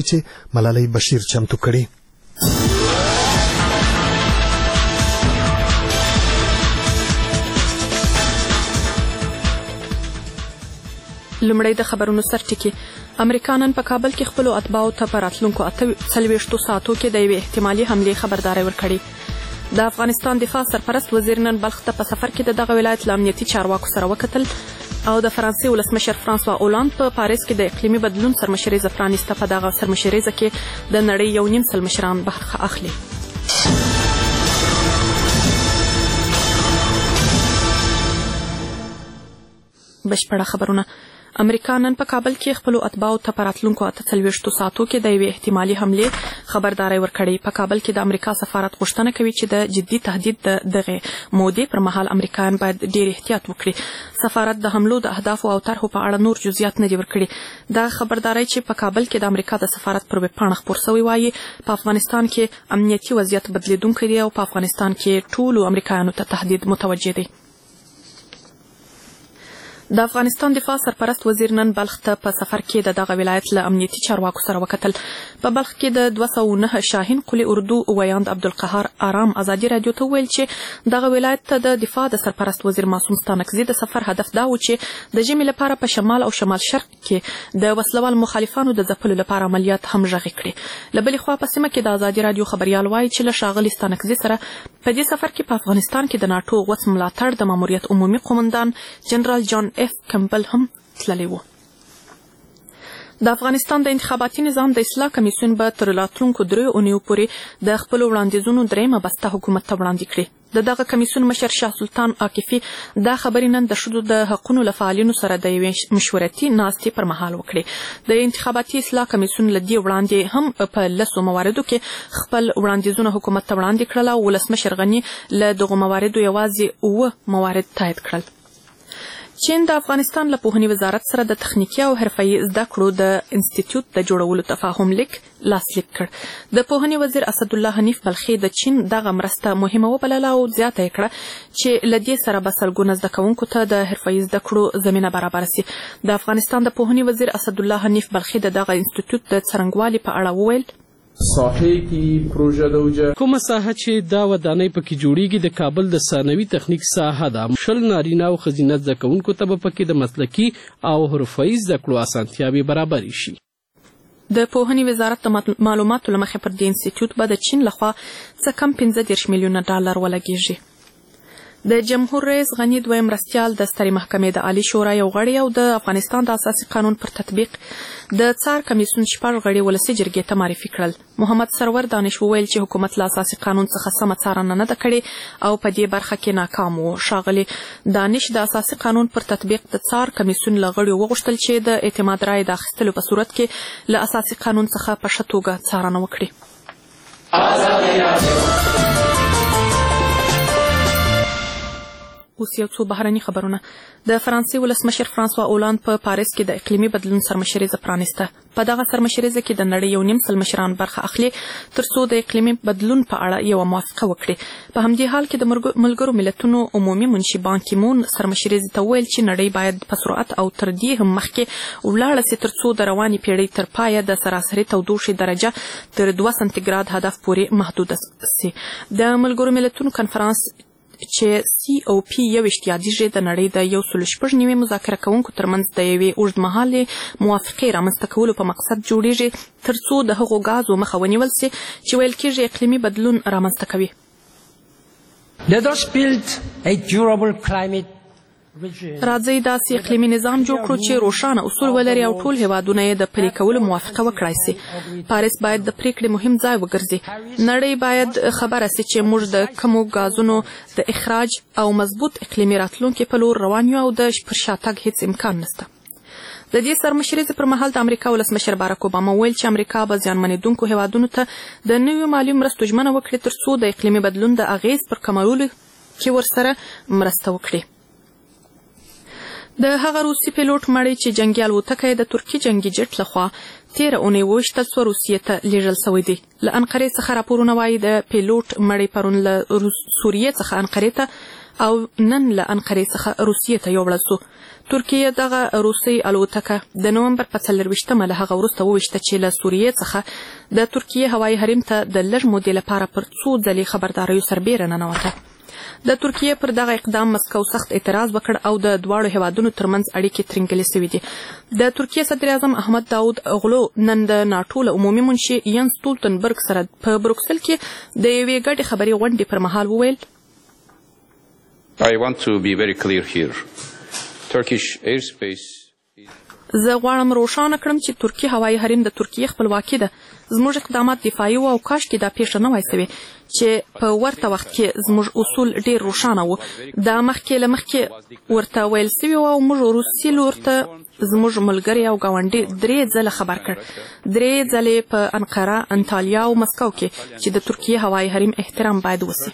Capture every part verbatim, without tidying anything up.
چې ملالۍ بشیر چمتو کړي. لمړی د خبرونو سرټکی. امریکا نن په کابل کې خپل اتباعو ته په راتلونکو اته څلوېښتو ساعتو کې د یوې احتمالي حملې خبرداری ورکړې. د افغانستان دفاع سرپرست وزیر نن بلخ ته په سفر کې د دغه ولایت له امنیتي چارواکو سره وکتل او د فرانسې ولسمشر فرانسوا اولند په پاریس کې د اقلیمي بدلون سرمشریزه پرانیسته. په دغه سرمشریزه کې د نړۍ یو نیم سل مشران برخه اخلي. بشپړه خبرونه. امریکا نن په کابل کې خپل اتباعو ته په راتلونکو اته څلوېښتو ساعتو کې د یوې احتمالي حملې خبرداری ورکړې. په کابل کې د امریکا سفارت غوښتنه کوي چې د جدي تهدید د دغه مودې پر مهال امریکایان باید ډېر احتیاط وکړي. سفارت د حملو د اهدافو او طرحو په اړه نور جزئیات نه دي ورکړي. دا خبرداری چې په کابل کې د امریکا د سفارت پر ویبپاڼه خپور شوی وایي په افغانستان کې امنیتي وضعیت بدلیدونکی دی او په افغانستان کې ټولو امریکایانو ته تهدید متوجه دی. د افغانستان دفاع سرپرست وزیر نن بلخ ته په سفر کې د دغه ولایت له امنیتي چارواکو سره وکتل. په بلخ کې د دوه سوه نهه شاهین قلي اردو ویاند عبدالقهار آرام ازادي رادیو ته وویل چې دغه ولایت ته د دفاع د سرپرست وزیر معصوم ستانکزي د سفر هدف دا و چې د ژمي لپاره په شمال او شمال شرق کې د وسلوال مخالفانو د ځپلو لپاره عملیات هم غږ کړي. له بلې خوا په سیمه کې د ازادي رادیو خبریال وایي چې له ښاغلي ستانکزي سره په دې سفر کې په افغانستان کې د ناټو غوڅ ملاتړ د ماموریت عمومي قومندان جنرال جان اف کمبل هم تللی و. د افغانستان د انتخاباتي نظام د اصلاح کمیسیون به تر راتلونکو دریو اونیو پورې د خپلو وړاندیزونو دریمه بسته حکومت ته وړاندې کړي. د دغه کمیسیون مشر شاه سلطان عاکفي دا خبرې نن د ښځو د حقونو له فعالینو سره د یوې مشورتي ناستې پر مهال وکړې. د انتخاباتي اصلاح کمیسیون له دې وړاندې هم په لسو مواردو کې خپل وړاندیزونه حکومت ته وړاندې کړل او ولسمشر غني له دغو مواردو یوازې اووه موارد تایید کړل. چین د افغانستان له پوهنې وزارت سره د تخنیکي او حرفه‌ایي زده کړو د انسټیټیوټ د جوړولو تفاهم لیک لاسلیک کړ. د پوهنې وزیر اسدالله حنیف بلخي د چین دغه مرسته مهمه وبلله او زیاته یې کړه چې له دې سره به سلګونه زده کوونکو ته د حرفه‌ایي زده کړو زمینه برابره سي. د افغانستان د پوهنې وزیر اسدالله حنیف بلخي د دغه انسټیټیوټ د څرنګوالي په اړه وویل ساحه کې پروژه دوجه کومه ساحه چې دا ودانۍ پکې جوړیږي د کابل د ثانوي تخنیک ساحه ده. شل نارینه او ښځینه زده کوونکو ته به پکې د مسلکي او حرفه‌ایي زده کړو اسانتیاوې برابرې شي. د پوهنې وزارت د معلوماتو له مخې پر دې انسټیټیوټ به د چین لخوا څه کم پنځه دېرش میلیونه ډالر ولګیږي. د جمهور رئیس غني دویم مرستیال د سترې محکمې د عالی شورا یو غړی او د افغانستان د اساسي قانون پر تطبیق د څار کمیسیون شپږ غړي ولسي جرګې ته معرفي کړل. محمد سرور دانش وویل چې حکومت له اساسي قانون څخه سمه څارنه نه ده کړې او په دې برخه کې ناکام و. ښاغلي دانش د اساسي قانون پر تطبیق د څار کمیسیون له غړو وغوښتل چې د اعتماد رایې د اخیستلو په صورت کې له اساسي قانون څخه په ښه توګه څارنه وکړي. اوس یو څو بهرني خبرونه. د فرانسې ولسمشر فرانسوا اولند په پاریس کې د اقلیمي بدلون سرمشریزه پرانیسته. په دغه سرمشریزه کې د نړۍ یو نیم سل مشران برخه اخلي ترڅو د اقلیمي بدلون په اړه یو موافقه وکړي. په همدې حال کې د ملګرو ملتونو عمومي منشي بان کی مون سرمشریزه ته ویل چې نړۍ باید په سرعت او تر دې هم مخکې ولاړه سي ترڅو د رواني پیړۍ تر پایه د سراسري تودوخې درجه تر دوه سانتي ګراد هدف پورې محدود سي. د ملګرو ملتونو کنفرانس چې سی او پی یوویشت یادیږي د نړۍ د یو سل شپږ نیوي مذاکره کوونکو ترمنځ د یوې اوږدمهالې موافقې رامنځته کولو په مقصد جوړیږي ترڅو د هغو غازو مخه ونیول سي چې ویل کېږي اقلیمي بدلون رامنځته کوي. Let us build a durable climate راځئ داسې اقلیمي نظام جوړ کړو چې روښانه اصول ولري او ټول هیوادونه یې د پلي کولو موافقه وکړای سي. پاریس باید د پریکړې مهم ځای وګرځي. نړۍ باید خبره سي چې موږ د کمو غازونو د اخراج او مضبوط اقلیمي راتلونکي په لور روان یو او د پر شاتګ هیڅ امکان نشته. د دې سرمشریزې پر مهال د امریکا ولسمشر باراک اوباما ویل چې امریکا به زیانمنېدونکو هیوادونو ته د نویو مالي مرستو ژمنه وکړي ترڅو د اقلیمي بدلون د اغیز پر کمولو کې ورسره مرسته وکړي. د هغه روسي پیلوټ مړی چې جنگي الوتکه د ترکي جنگي جټ لخوا تیره اونۍ وویشتل سوه روسیې ته لیږل سوی دی. له انقرې څخه راپورونه وایي د پیلوټ مړی پرون له سوریې څخه انقرې ته او نن له انقرې څخه روسیې ته یوړل سو. ترکیه دغه روسي الوتکه د نومبر په څلرویشتمه له هغه وروسته وویشته چې له سوریې څخه د ترکیه هوایي حریم ته د لږ مودې لپاره پر څو ځلې خبرداریو سربیره ننوته. د ترکیه پر دغه اقدام مسکو سخت اعتراض وکړ او د دواړو هیوادونو ترمنځ اړیکې ترنګلې سوي دي. د ترکیه صدر اعظم احمد داود اغلو نن د ناټو له عمومي منشي ینس ستولتنبرګ سره په بروکسل کې د یوې ګډې خبري غونډې پر مهال وویل I want to be very clear here. Turkish airspace زه غواړم روښانه کړم چې ترکیه هوایي حریم د ترکیه خپلواکي ده. زموږ اقدامات دفاعي وو او کاشکې دا پیښه نه وای سوې چې په ورته وخت کې زموږ اصول ډېر روښانه وو. دا مخکې له مخکې ورته ویل سوي وو او موږ روسي لور ته زموږ ملګري او ګاونډي درې ځله خبر کړ. درې ځلې په انقره، انټالیا او مسکو کې چې د ترکیه هوایي حریم احترام باید وسي.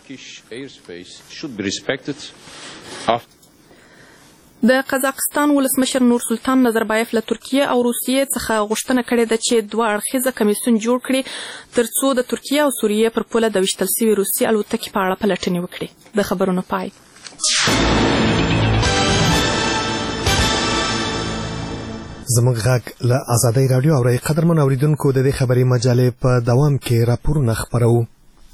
د قزاقستان ولسمشر نور سلطان نظربایف له ترکیه او روسیې څخه غوښتنه کړې ده چې دوه اړخیزه کمیسیون جوړ کړي ترڅو د ترکیه او سوریې پر پوله د ویشتل سوي روسي الوتکې په اړه پلټنې وکړي. د خبرونو پای. زموږ غږ له آزادۍ راډیو اورئ. قدرمن اوریدونکو، د دې خبري مجلې په دوام کې راپورونه خپروو.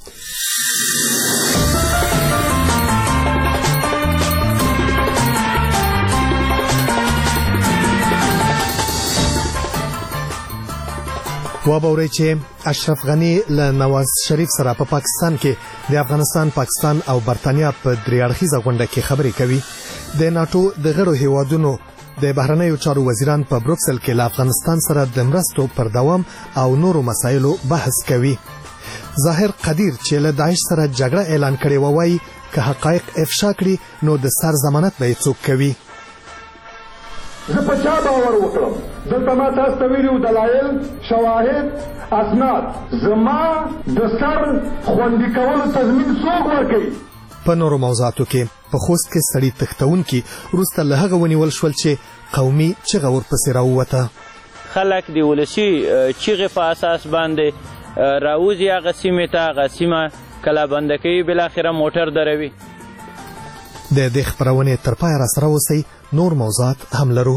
وابورئ چې اشرف غنی له نواز شریف سره په پا پاکستان کې د افغانستان، پاکستان او برتانیا په درې اړخیزه غونډه کې خبرې کوي. د ناتو د غړو هیوادونو د بهرنیو چارو وزیران په بروکسل کې له افغانستان سره د مرستو پر دوام او نورو مسایلو بحث کوي. ظاهر قدیر چې له داعش سره جګړه اعلان کړې و وایي که حقایق افشا کړي نو د سر ضمانت به یې څوک کوي. زه په چا باور وکړم؟ دلته ما تاسو ته ویلي وو دلایل، شواهد، اسناد. زما د سر خوندي کولو تضمین څوک ورکوي؟ په نورو موضوعاتو کې په خوست کې سړي تښتونکي وروسته له هغه ونیول شول چې قومي چغه ورپسې راووته. خلک د ولسي چغې په اساس باندې راوځي هغه سیمې ته، هغه سیمه کله بنده کوي، بالاخره موټر دروي. د دې خپرونې تر پایه راسره اوسئ. نور موضوعات هم لرو.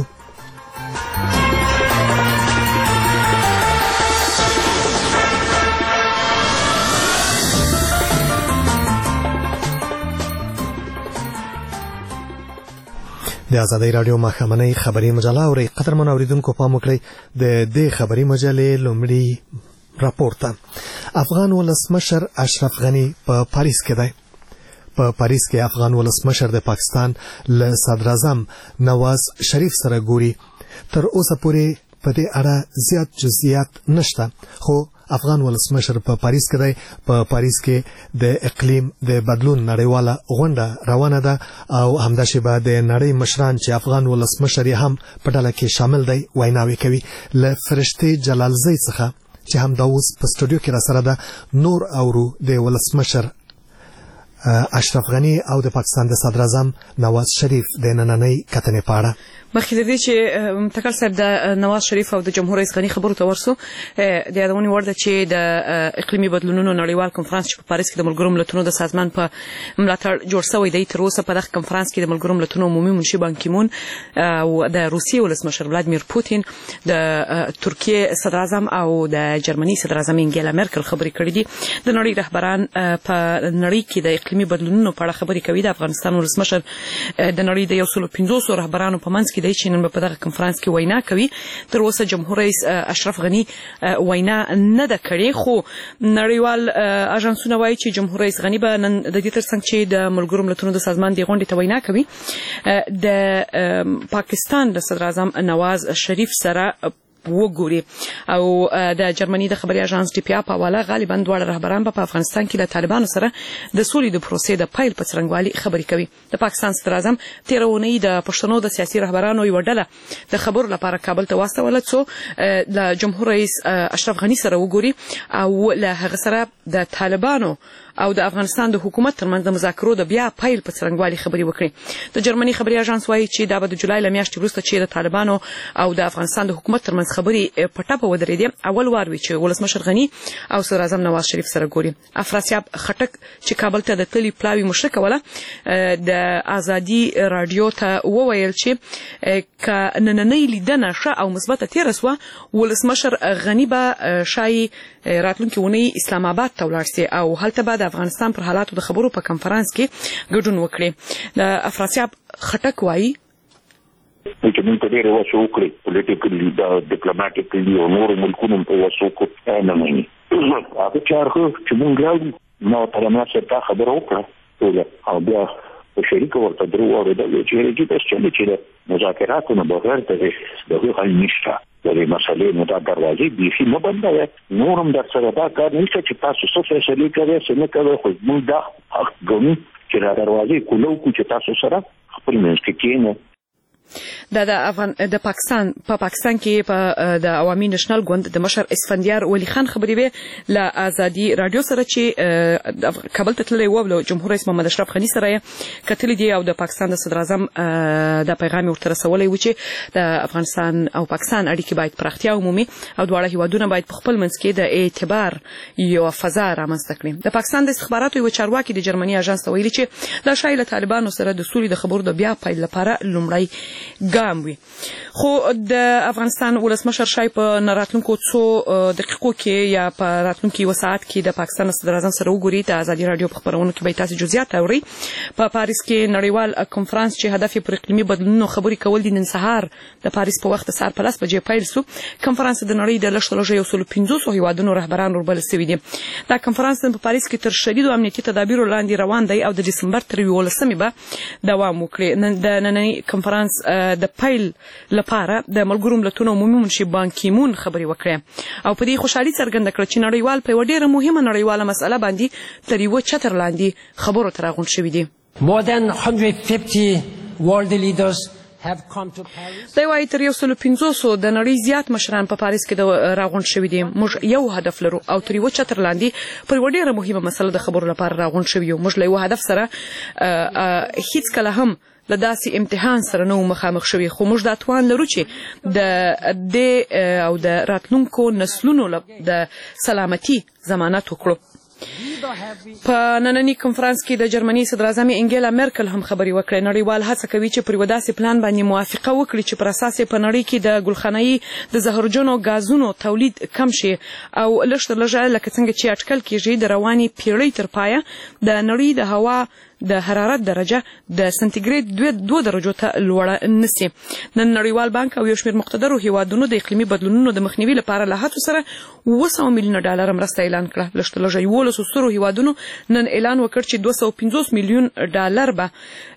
د آزادۍ راډیو ماښامنۍ خبري مجله اورئ. قدرمن اوریدونکو، پام وکړئ د دې خبري مجلې لومړی راپور ته. افغان ولسمشر اشرف غنی په پاریس کې دی. په پاریس کې افغان ولسمشر د پاکستان له صدراعظم نواز شریف سره ګوري. تر اوسه پورې په دې اړه زیات جزئیات نشته، خو افغان ولسمشر په پاریس کې دی. په پاریس کې د اقلیم د بدلون نړیواله غونډه روانه ده او همداسې به د نړۍ مشران چې افغان ولسمشر یې هم په ډله کې شامل دی ویناوې کوي. له فرشتې جلالزۍ څخه چې هم دا اوس په سټوډیو کې را سره ده نور اورو د ولسمشر اشرف غنی او د پاکستان د صدراعظم نواز شریف د نننۍ کتنې په اړه. مخکې د دې چې تکل صاحب د نواز شریف او د جمهور رئیس غنی خبرو ته ورسو، د یادونې وړ ده چې د اقلیمي بدلونونو نړیوال کنفرانس چې په پاریس کې د ملګرو ملتونو د سازمان په ملاتړ جوړ شوی دی، تر اوسه په دغه کنفرانس کې د ملګرو ملتونو عمومي منشي بان کی مون او د روسیې ولسمشر ولادیمیر پوتین، د ترکیې صدراعظم او د جرمني صدراعظم انګیلا مرکل خبرې کړې دي. د نړۍ رهبران په نړۍ کې د اقلیمي بدلونونو په اړه خبرې کوي. د افغانستان ولسمشر د نړۍ د یو سل پنځوس رهبرانو په منځ کې دی چې نن په دغه کنفرانس کې وینا کوي. تر اوسه جمهور رئیس اشرف غنی وینا نه ده کړې، خو نړیوال اژانسونه وایي چې جمهور رئیس غنی به نن د دې ترڅنګ چې د ملګرو ملتونو د سازمان د غونډې ته وینا کوي، د پاکستان د صدراعظم نواز شریف سره وګوري. او د جرمني د خبري اژانس ډي پي ا په حواله غالبا دواړه رهبران په افغانستان کې له طالبانو سره د سولې د پروسې د پایل په څرنګوالي خبرې کوي. د پاکستان صدراعظم تېره اونۍ د پښتنو د سیاسي رهبرانو یوه ډله د خبرو لپاره کابل ته واستوله څو له جمهور رئیس اشرف غني سره وګوري او له هغه سره د طالبانو او د افغانستان د حکومت ترمنځ د مذاکرو د بیا پیل په څرنګوالي خبري وکړي. د جرمني خبري اژانس وایي چې دا به د جولای له میاشتې وروسته چې د طالبانو او د افغانستان د حکومت ترمنځ خبري په ټاپه ودرېدې اول وار وي چې ولسمشر غني او صدر اعظم نواز شریف سره ګوري. افراسیاب خټک چې کابل ته د تللی پلاوی مشرک ولا د ازادي رادیو ته وویل چې ک نننۍ لیدنه ښه او مثبته تیر سو ولسمشر غني به شای راتلونکي ونی اسلام آباد ته ولاړ سي او هلته به د افغانستان پر حالاتو د خبرو په کنفرانس کې ګډون وکړي. د افراسیاب خټک وایي چې موږ ته ډېر وسو وکړي پولیټیکلی دا ډیپلوماټیکلی او نور ملکونو په وسو کې نه مانی هغه چارخه چې موږ راځو نو تر ما څه تا خبر وکړه ټول او بیا په شریک ورته درو اورېدل چې رېږي د چلې چې مذاکراتو نه بغیر ته دغه حل نشته د دې مسلې نو دا دروازې بیخي نه بندوي نورم در سره دا کار نشته چې تاسو څه فیصله کوي څه نه کوي خو موږ دا حق ګڼو چې دا دروازې کولو کو چې تاسو سره خپل منځ کې کېنو. د د افغان د پاکستان په پا پاکستان کې په د عوامي نېشنل ګوند د مشر اسفندیار ولی خان خبري وی ل ازادي رادیو سره چې کابل ته تللی و له جمهور رئیس محمد اشرف غني سره کتل دي او د پاکستان د صدر اعظم د پیغام ورته رسولي و چې د افغانستان او پاکستان اړیکې باید پراختیا عمومي او دواړه هیوادونه باید په خپل منځ کې د اعتبار یو فضا رامنځته کړي. د پاکستان د استخباراتو یو چارواکي د جرمني اژانس ته ویلي چې د شایله طالبانو سره د سولې د خبرو د بیا پیل لپاره لومړی ګام وي. خو د افغانستان ولسمشر شای په ناراتلونکو څو دقیقو کې یا په راتلونکي یو ساعت کې د پاکستان صدر اعظم سره وګوري. د ازادي رادیو په خبرونو کې به تاسو جزئیات اورئ. په پاریس کې نړیوال کنفرانس چې هدف یې پر اقلیمي بدلونونو خبري کول دي نن سهار د پاریس په وخت سهار په لاس بجې پیل شو. کنفرانس د نړۍ د لږ یو سل پنځوس هیوادونو رهبران وربل شوي دي. دا کنفرانس په پاریس کې تر شدید امنیتي تدابیرو لاندې روان دی او د دسمبر تر یولسمې به دوام وکړي. د نننۍ کنفرانس د پیل لپاره د ملګرو ملتونو عمومي منشي بان کی مون خبري وکړه او په دې خوشحالي څرګنده کړه چې نړیوال په ډېره مهمه نړیواله مسله باندې تر یو چتر لاندې خبرو تر غونډ شوې دي. More than one hundred fifty world leaders have come to Paris. دا وايي تر یو سل پنځوس د نړۍ زیات مشران په پاریس کې د راغونډ شوي دي. موږ یو هدف لرو او تر یو چتر لاندې پر ډېره مهمه مسله د خبرو لپاره راغونډ شوي یو. موږ له یو هدف سره هیڅ کله هم له داسې امتحان سره نو مخامخ شوي خو موږ دا توان لرو چې د د او د راتلونکو نسلونو د سلامتي ضمانت وکړو. په نننۍ کنفرانس کې د جرمني صدر اعظم انګیلا مرکل هم خبري وکړه. نړیوال هڅه کوي چې پر وداسې پلان باندې موافقه وکړي چې پر اساس په نړۍ کې د ګلخانه‌ای د زهرجنو غازونو تولید کم شي او لږ تر لږه لکه څنګه چې اټکل کېږي د رواني پیړۍ تر پایه د نړۍ د هوا د حرارت درجه د سنتیګریډ دوه درجو ته لوړه نسی. نن نړیوال بانک او یو شمېر مقتدرو هیوادونو د اقلیمي بدلونونو د مخنیوي لپاره له هڅو سره اوه سوه میلیونه ډالر مرسته اعلان کړه. لږ تر لږه یولسو سترو هیوادونو نن اعلان وکړ چې دوه سوه پنځوس میلیون ډالر به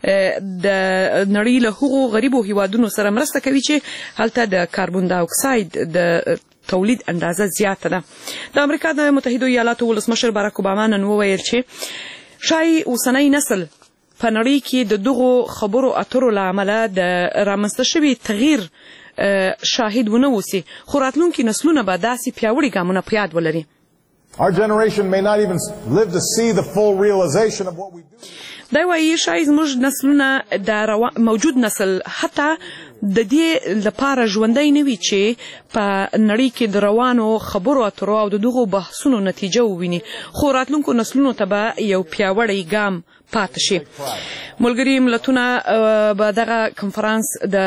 د نړۍ له هغو غریبو هیوادونو سره مرسته کوي چې هلته د کاربن دای اکساید د تولید اندازه زیاته ده. د امریکا د متحده ایالاتو ولسمشر باراک اوباما نن وویل چې شای اوسنی نسل په نړۍ کې د دغو خبرو اترو له امله د رامنځته شوي تغییر شاهد ونه اوسي خو راتلونکي نسلونه به داسې پیاوړي ګامونه په یاد ولري. Our generation may not even live to see the full realization of what we do. دا وایي شای زموږ نسلونه د موجود نسل حتی د دې لپاره ژوندی نه وي چې په نړۍ کې د روانو خبرو اترو او د دغو بحثونو نتیجه وویني خو راتلونکو نسلونو ته به یو پیاوړی ګام پاتې شي. ملګري ملتونه به دغه کنفرانس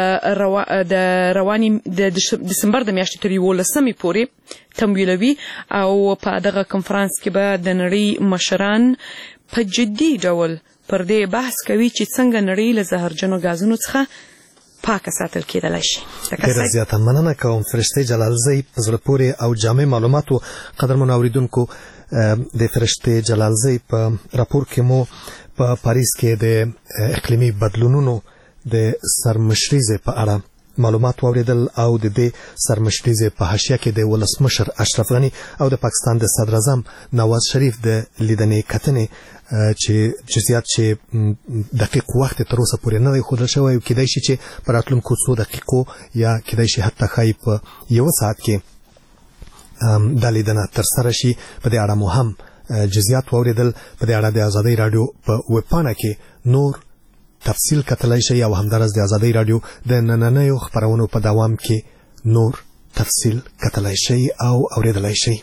د رواني د دسمبر د میاشتې تر یولسمې پورې تمویلوي او په دغه کنفرانس کې به د نړۍ مشران په جدي ډول پر دې بحث کوي چې څنګه نړۍ له زهرجنو غازونو څخه پاکه ساتل کېدلی شي. ډېره زیاته مننه کوم فرشته جلالزی په زړه پورې او جامع معلوماتو. قدرمنو اوریدونکو د فرشته جلالزی په راپور کې مو په پاریس کې د اقلیمي بدلونونو د سرمشریزې په اړه معلومات واوریدل او د دې سرمشریزې په حاشیه کې د ولسمشر اشرف غني او د پاکستان د صدر اعظم نواز شریف د لیدنې کتنې چې جزئیات چې دقیق وخت تر اوسه پورې نه دی ښودل شوی او کېدای شي چې په راتلونکو څو دقیقو یا کېدای شي حتی ښایي په یوه ساعت کې دا لیدنه ترسره شي. په دې اړه مو هم جزئیات واوریدل. په دې اړه د آزادۍ رادیو په ویب پاڼه کې نور تفصیل کتلای شئ او همدارس د آزادۍ رادیو د نننیو خبرونو په دوام کې نور تفصیل کتلای شئ او اوریدلای شئ.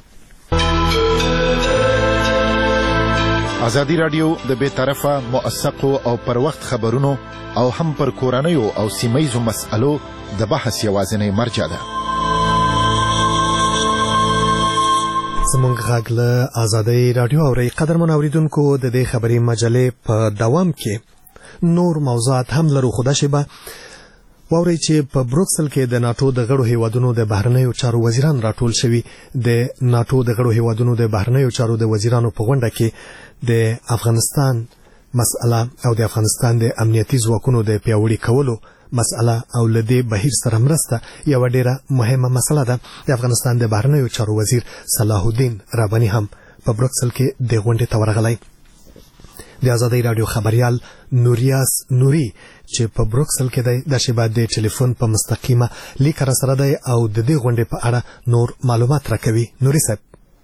آزادی رادیو د بے طرفه موثقو او پر وخت خبرونو او هم پر کورنیو او سیمایزو مسألو د بحث یوازینی مرجع ده. زمونږ غږ له آزادۍ رادیو اورئ. قدرمن اوریدونکو، د دې خبري مجلې په دوام کې نور موضوعات هم لرو، خو دا شیبه واورئ چې په بروکسل کې د ناتو د غړو هیوادونو د بهرنیو چارو وزیران راټول شوي. د ناتو د غړو هیوادونو د بهرنیو چارو د وزیرانو په غونډه کې د افغانستان مسأله او د افغانستان د امنیتي ځواکونو د پیاوړي کولو مسأله او لدې بهیر سره مرسته یو ډیره مهمه مسله ده. د افغانستان د بهرنیو چارو وزیر صلاح الدین رباني هم په بروکسل کې د غونډې ته ورغلی. د آزادۍ رادیو خبريال نوریاس نوري چې په بروکسل کې دی د شیبه د ټلیفون په مستقیمه لیک را سره دی او د دې غونډې په اړه نور معلومات راکوي. نوري صاحب.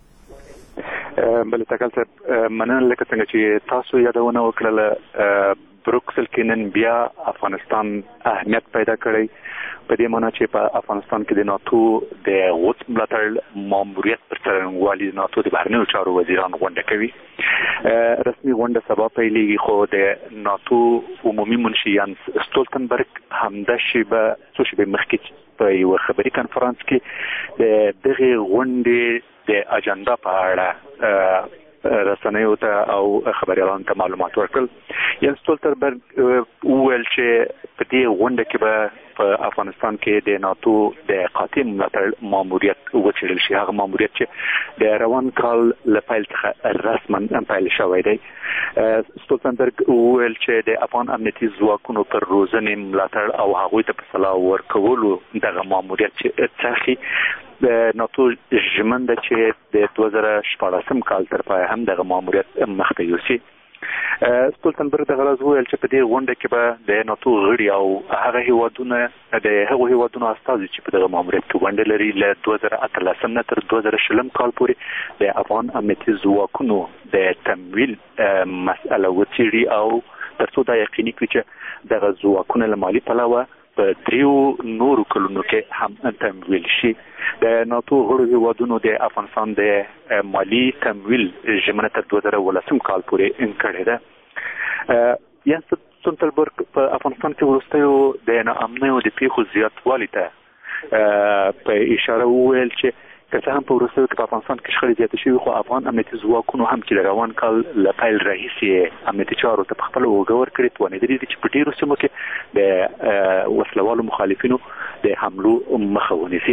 بل تکل صاحب، مننه لکه څنګه چې تاسو یادونه وکړه، بروکسل کې نن بیا افغانستان اهمیت پیدا کړی، په دې معنی چې په افغانستان کې د ناتو د غوث ملاتړ ماموریت پر څرنګوالي د ناتو د بهرنیو چارو وزیران غونډه کوي. رسمي غونډه سبا پیلېږي، خو د ناتو عمومي منشي یانس ستولتنبرګ همدا شیبه څو شیبې مخکې په یو خبري کنفرانس کې د دغه غونډې د اجنډا په اړه رسنیو ته او خبريالانو ته معلومات ورکړل. یانس ستولتنبرګ وویل چې په دې غونډه کې به په افغانستان کې د ناتو د قاطع ملاتړ ماموریت وڅېړل شي، هغه ماموریت چې د روان کال له پیل څخه رسما پیل شوی دی. ستولتنبرګ وویل چې د افغان امنیتي ځواکونو پر روزنې ملاتړ او هغوی ته په سلاح ورکولو دغه ماموریت چې څرخي د ناتو ژمنه چې د دوه زره شپاړسم کال تر پایه هم دغه ماموریت مخته یوسي. ستولتنبرګ دغه راز وویل چې په دې غونډه کې به د ناتو غړي او هغه هیوادونه د هغو هیوادونو استازي چې په دغه ماموریت کې ونډه لري له دوه زره اتلسم نه تر دوه زره شلم کال پورې د افغان امنیتي ځواکونو د تمویل مسأله وڅېړي او تر څو دا یقیني کړي چې دغه ځواکونه له مالي پلوه په دریو نورو کلونو کې هم تمویل شي. د ناتو غړو هیوادونو د افغانستان د مالی تمویل ژمنه تر دوه زره ولسم کال پورې کړې ده. یانس ستولتنبرګ په افغانستان کې وروستیو د ناامنیو د پیښو زیاتوالي ته په اشاره وویل چې که څه هم په وروستیو کې په افغانستان کې شخړې زیاتې شوي، خو افغان امنیتي ځواکونو هم چې د روان کال له پیل راهیسې امنیتي چارو ته په خپله اوږه ورکړې، توانېدلي دي چې په ډېرو سیمو کې د وسلوالو مخالفینو د حملو مخه ونیسي.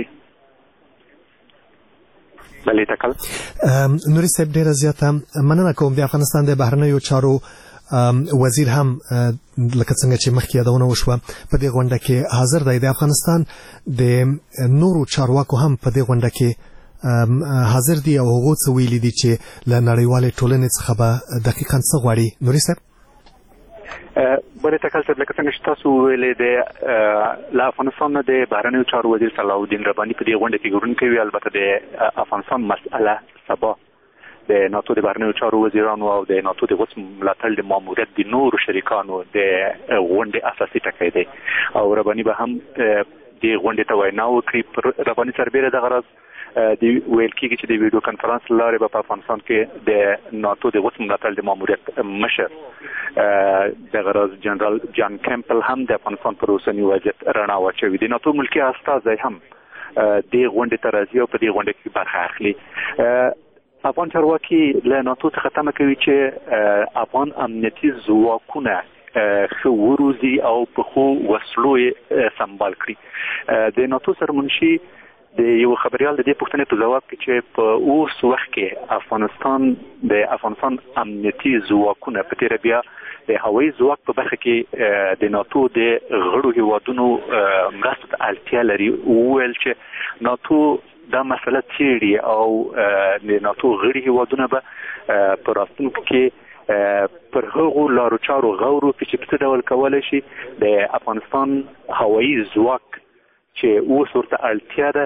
بلې تکل نوري صاحب، ډېره زیاته مننه کوم. د افغانستان د بهرنیو چارو وزیر هم لکه څنګه چې مخکې یادونه وشوه په دې غونډه کې حاضر دی. د افغانستان د نورو چارواکو هم په دې غونډه کې حاضر دي او هغه څه ویلي دي چې له نړیوالې ټولنې څخه به دقیقاً څه غواړي. نوري صاحب. بلې تکل صاحب، لکه څنګه چې تاسو ویلې د له افغانستان نه د بهرنیو چارو وزیر صلاح الدین رباني په دې غونډه کې ګډون کوي. البته د افغانستان مسأله سبا د ناتو د بهرنیو چارو وزیرانو او د ناتو د غوث ملاتړ د ماموریت د نورو شریکانو د غونډې اساسي ټکی دی او رباني به هم د غونډې ته وینا وکړي. رباني سربیره دغه راز د ویل کېږي چې د ویډیو کنفرانس لارې به په افغانستان کې د ناتو د غوث ملاتړ د ماموریت مشر دغه راز جنرال جان کیمپل هم د افغانستان پر اوسني وضعیت رڼا واچوي. د ناتو ملکي استازی هم د غونډې ته راځي او په دې غونډه کې برخه اخلي. افغان چارواکي له ناتو څخه تمه کوي چې افغان امنیتي ځواکونه ښه وروزي او په ښو وسلو یې سمبال کړي. د ناتو سرمنشي د یو خبريال د دې پوښتنې په جواب کې چې په اوس وخت کې افغانستان د افغانستان امنیتي ځواکونه په تیر بیا د هوایي ځواک په برخه کې د ناتو د غړو هیوادونو مرستو ته اړتیا لري. وویل چې ناتو دا مسله څېړي او د ناتو غړي هیوادونه به په راتلونکي کې پر هغو لارو چارو غور وکړي چې په څه ډول کولی شي د افغانستان هوایي ځواک چې اوس ورته اړتیا ده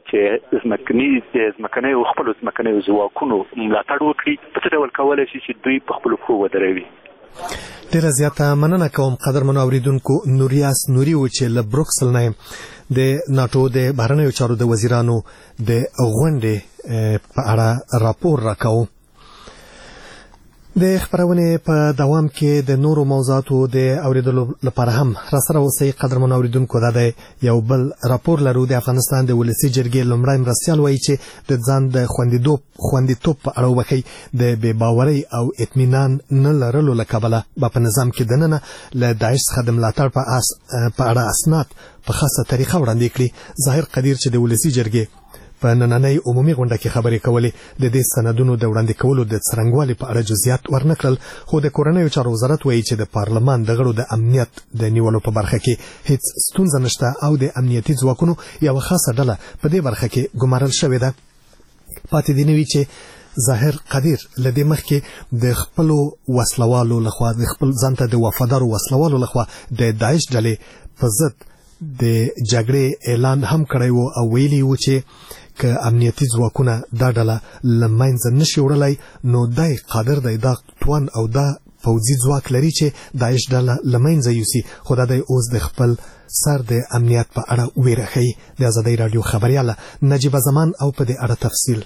چې ځمکني ځمکني او خپل ځمکني ځواکونو ملاتړ وکړي په څه ډول کولای شي چې دوی په خپل پښو ودروي. ډیره زیاته مننه کوم قدرمنو اوریدونکو. نوریاس نوري و چې له بروکسل نه د ناتو د بهرنیو چارو د وزیرانو د غونډې په اړه راپور راکاو. د خبرونه په دوام کې د نورو موضوعاتو د اوریدلو لپاره هم را سره اوسئ قدرمنو اوریدونکو. دا د یو بل راپور لرو. د افغانستان د ولسی جرګې لومړی مرستیال وایي چې د ځان د خوندیتوب خوندیتوب په اړه وکړي د بې باورۍ او اطمینان نه لرلو له کبله به په نظام کې دننه له داعش څخه د ملاتړ په اس په اړه اسناد په خاصه طریقه وړاندې کړي. ظاهر قدیر چې د ولسی جرګې په نننۍ عمومي غونډه کې خبرې کولې د دې سندونو د وړاندې کولو د څرنګوالي په اړه جزئیات ورنکړل، خو د کورنیو چارو وزارت وایي چې د پارلمان د غړو د امنیت د نیولو په برخه کې هیڅ ستونزه نشته او د امنیتي ځواکونو یو خاصه ډله په دې برخه کې ګمارل شوې ده. پاتې دی نوي چې ظاهر قدیر لدې مخکې د خپل وسلوالو لخوا د خپل ځانته د وفادارو وسلوالو لخوا د داعش ډلې په ضد د جګړې اعلان هم کړی و او ویلي و چې که امنیتي ځواکونه دا ډله له منځه نشي وړلی نو دی قادر دی دا توان او دا پوځي ځواک لري چې داعش ډله له منځه یوسي، خو دا دی اوس د خپل سر د امنیت په اړه ویره ښیي. د ازادۍ راډیو خبریاله نجیبه زمان او په دې اړه تفصیل.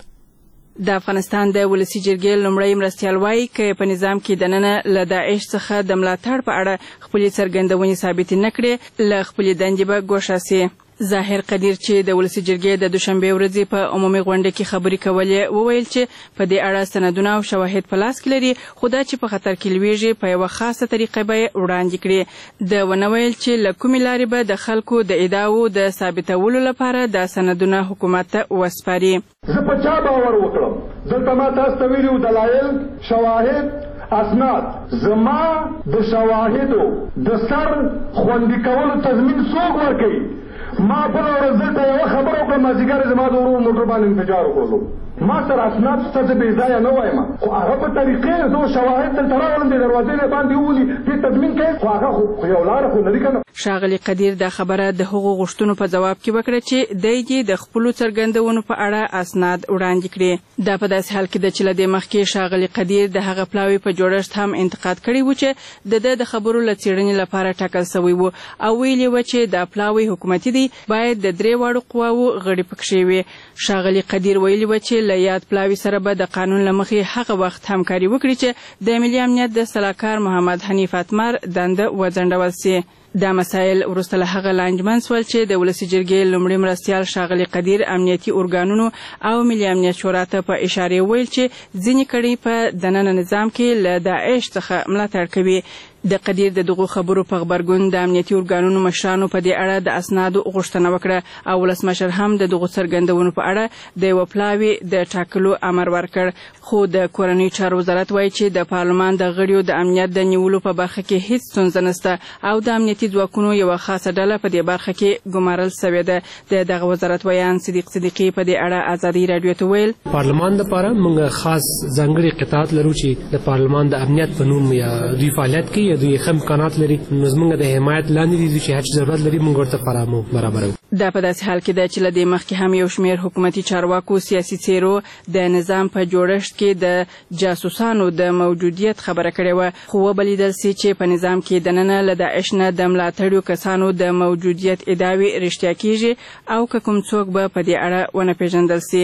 د افغانستان د ولسی جرګې لومړی مرستیال وایي چې په نظام کې دننه له داعش څخه د ملاتړ په اړه خپل څرګندونې ثابت نه کړي، له خپل دندې به ګوښه سي. ظاهر قدیر چې د ولسی جرګې د دوشنبه ورځې په عمومي غونډه کې خبرې کولې وویل چې په دې اړه سندونه او شواهد په لاس کې لري، خو دا چې په خطر کې لویږي په یو خاصه طریقه به وړاندې کړي. د ونویل چې له کومې لارې به د خلکو د ادعاو د ثابتولو لپاره د سندونه حکومت ته وسپاري. زه په چا باور وکړم؟ دلته ما تاسو ته ویلي دلایل، شواهد، اسناد. زما د شواهدو د سر خوندي کولو تضمین څوک ورکوي؟ ما په ورځ دلته یو خبر وکړم، مازیګر زما د ورور موټر باندې انفجار وکړو. ما سره اسناد څه به ځای نه وایم، خو هغه په طریقې زه شواهد دلته راولم د دروازې نه باندې ولي په تضمین کې، خو هغه خو یو لار خو نه دی کنه. ښاغلي قدیر دا خبره د هغو غوښتنو په جواب کې وکړه چې دی د خپل څرګندونو په اړه اسناد وړاندې کړي. دا په داسې حال کې د چې لدې مخکې ښاغلي قدیر د هغه پلاوي په جوړښت هم انتقاد کړی و چې د د خبرو له څېړنې لپاره ټاکل شوی و او ویلي و چې دا پلاوي حکومتي دی، باید د درې واړو قواو غړي پکښې وي. ښاغلي قدیر ویلي و چې له یاد پلاوي سره به د قانون له مخې هغه وخت همکاري وکړي چې د ملي امنیت د سلاکار محمد حنیف اتمر دنده وځنډول سي. دا مسایل وروسته له هغه لانجمن سول چې د ولسی جرګې لومړي مرستیال ښاغلي قدیر امنیتي ارګانونو او ملي امنیت شورا ته په اشاره ویل چې ځینې کړي په دننه نظام کې له داعش څخه ملاتړ کوي. د قدیر د دغو خبرو په خبرګون د امنیتي ارګانونو مشرانو په دې اړه د اسنادو غوښتنه وکړه او ولسمشر هم د دغو څرګندونو په اړه د یو پلاوي د ټاکلو امر ورکړ، خو د کورنیو چارو وزارت وایي چې د پارلمان د غړیو د امنیت د نیولو په برخه کې هیڅ ستونزه نشته او د امنیتي ځواکونو یو خاصه ډله په دې برخه کې ګمارل شوې ده. د دغه وزارت ویان صدیق صدیقي په دې اړه ازادي راډیو ته ویل پارلمان لپاره موږ خاص ځانګړي قطاعت لرو چې د پارلمان د امنیت په نوم یا دوی فعالیت کوي، دوی هم امکانات لري، نو زموږ د حمایت لاندې دي چې هر څه ضرورت لري موږ ورته فراهم برابرو. دا په داسې حال کې ده چې له دې مخکې هم یو شمېر حکومتي چارواکو سیاسي څیرو د نظام په جوړښت کې د جاسوسانو د موجودیت خبره کړې وه، خو وبلیدل سي چې په نظام کې دننه له داعش نه د ملاتړو کسانو د موجودیت ادعاوې رښتیا کیږي او که کوم څوک به په دې اړه ونه پیژندل سي.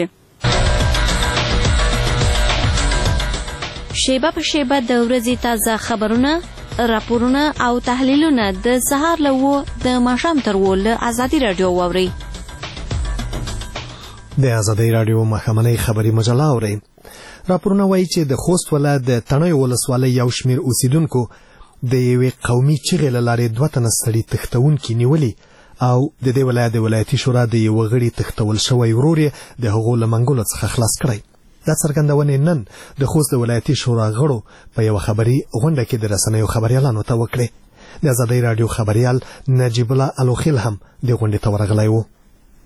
شیبه په شیبه د ورځې تازه خبرونه، راپورونه او تحلیلونه د سهار له وو د ماښام تر وو له ازادي راډیو واورئ. د ازادۍ راډیو ماښامنۍ خبري مجله اورئ. راپورونه وایي چې د خوست ولایت د تڼیو ولسوالۍ یو شمېر اوسیدونکو د یوې قومي چغې له لارې دوه تنه ستړي تښتونکي نیولي او د دې ولایت د ولایتي شورا د یوه غړي تښتول شوی ورور یې د هغو له منګولو څخه خلاص کړی. دا څرګندونې نن د خوست د ولایتي شورا غړو په یوه خبري غونډه کې د رسنیو خبریالانو ته وکړې. د ازادۍ راډیو خبریال نجیب الله الوخیل هم د غونډې ته ورغلی و.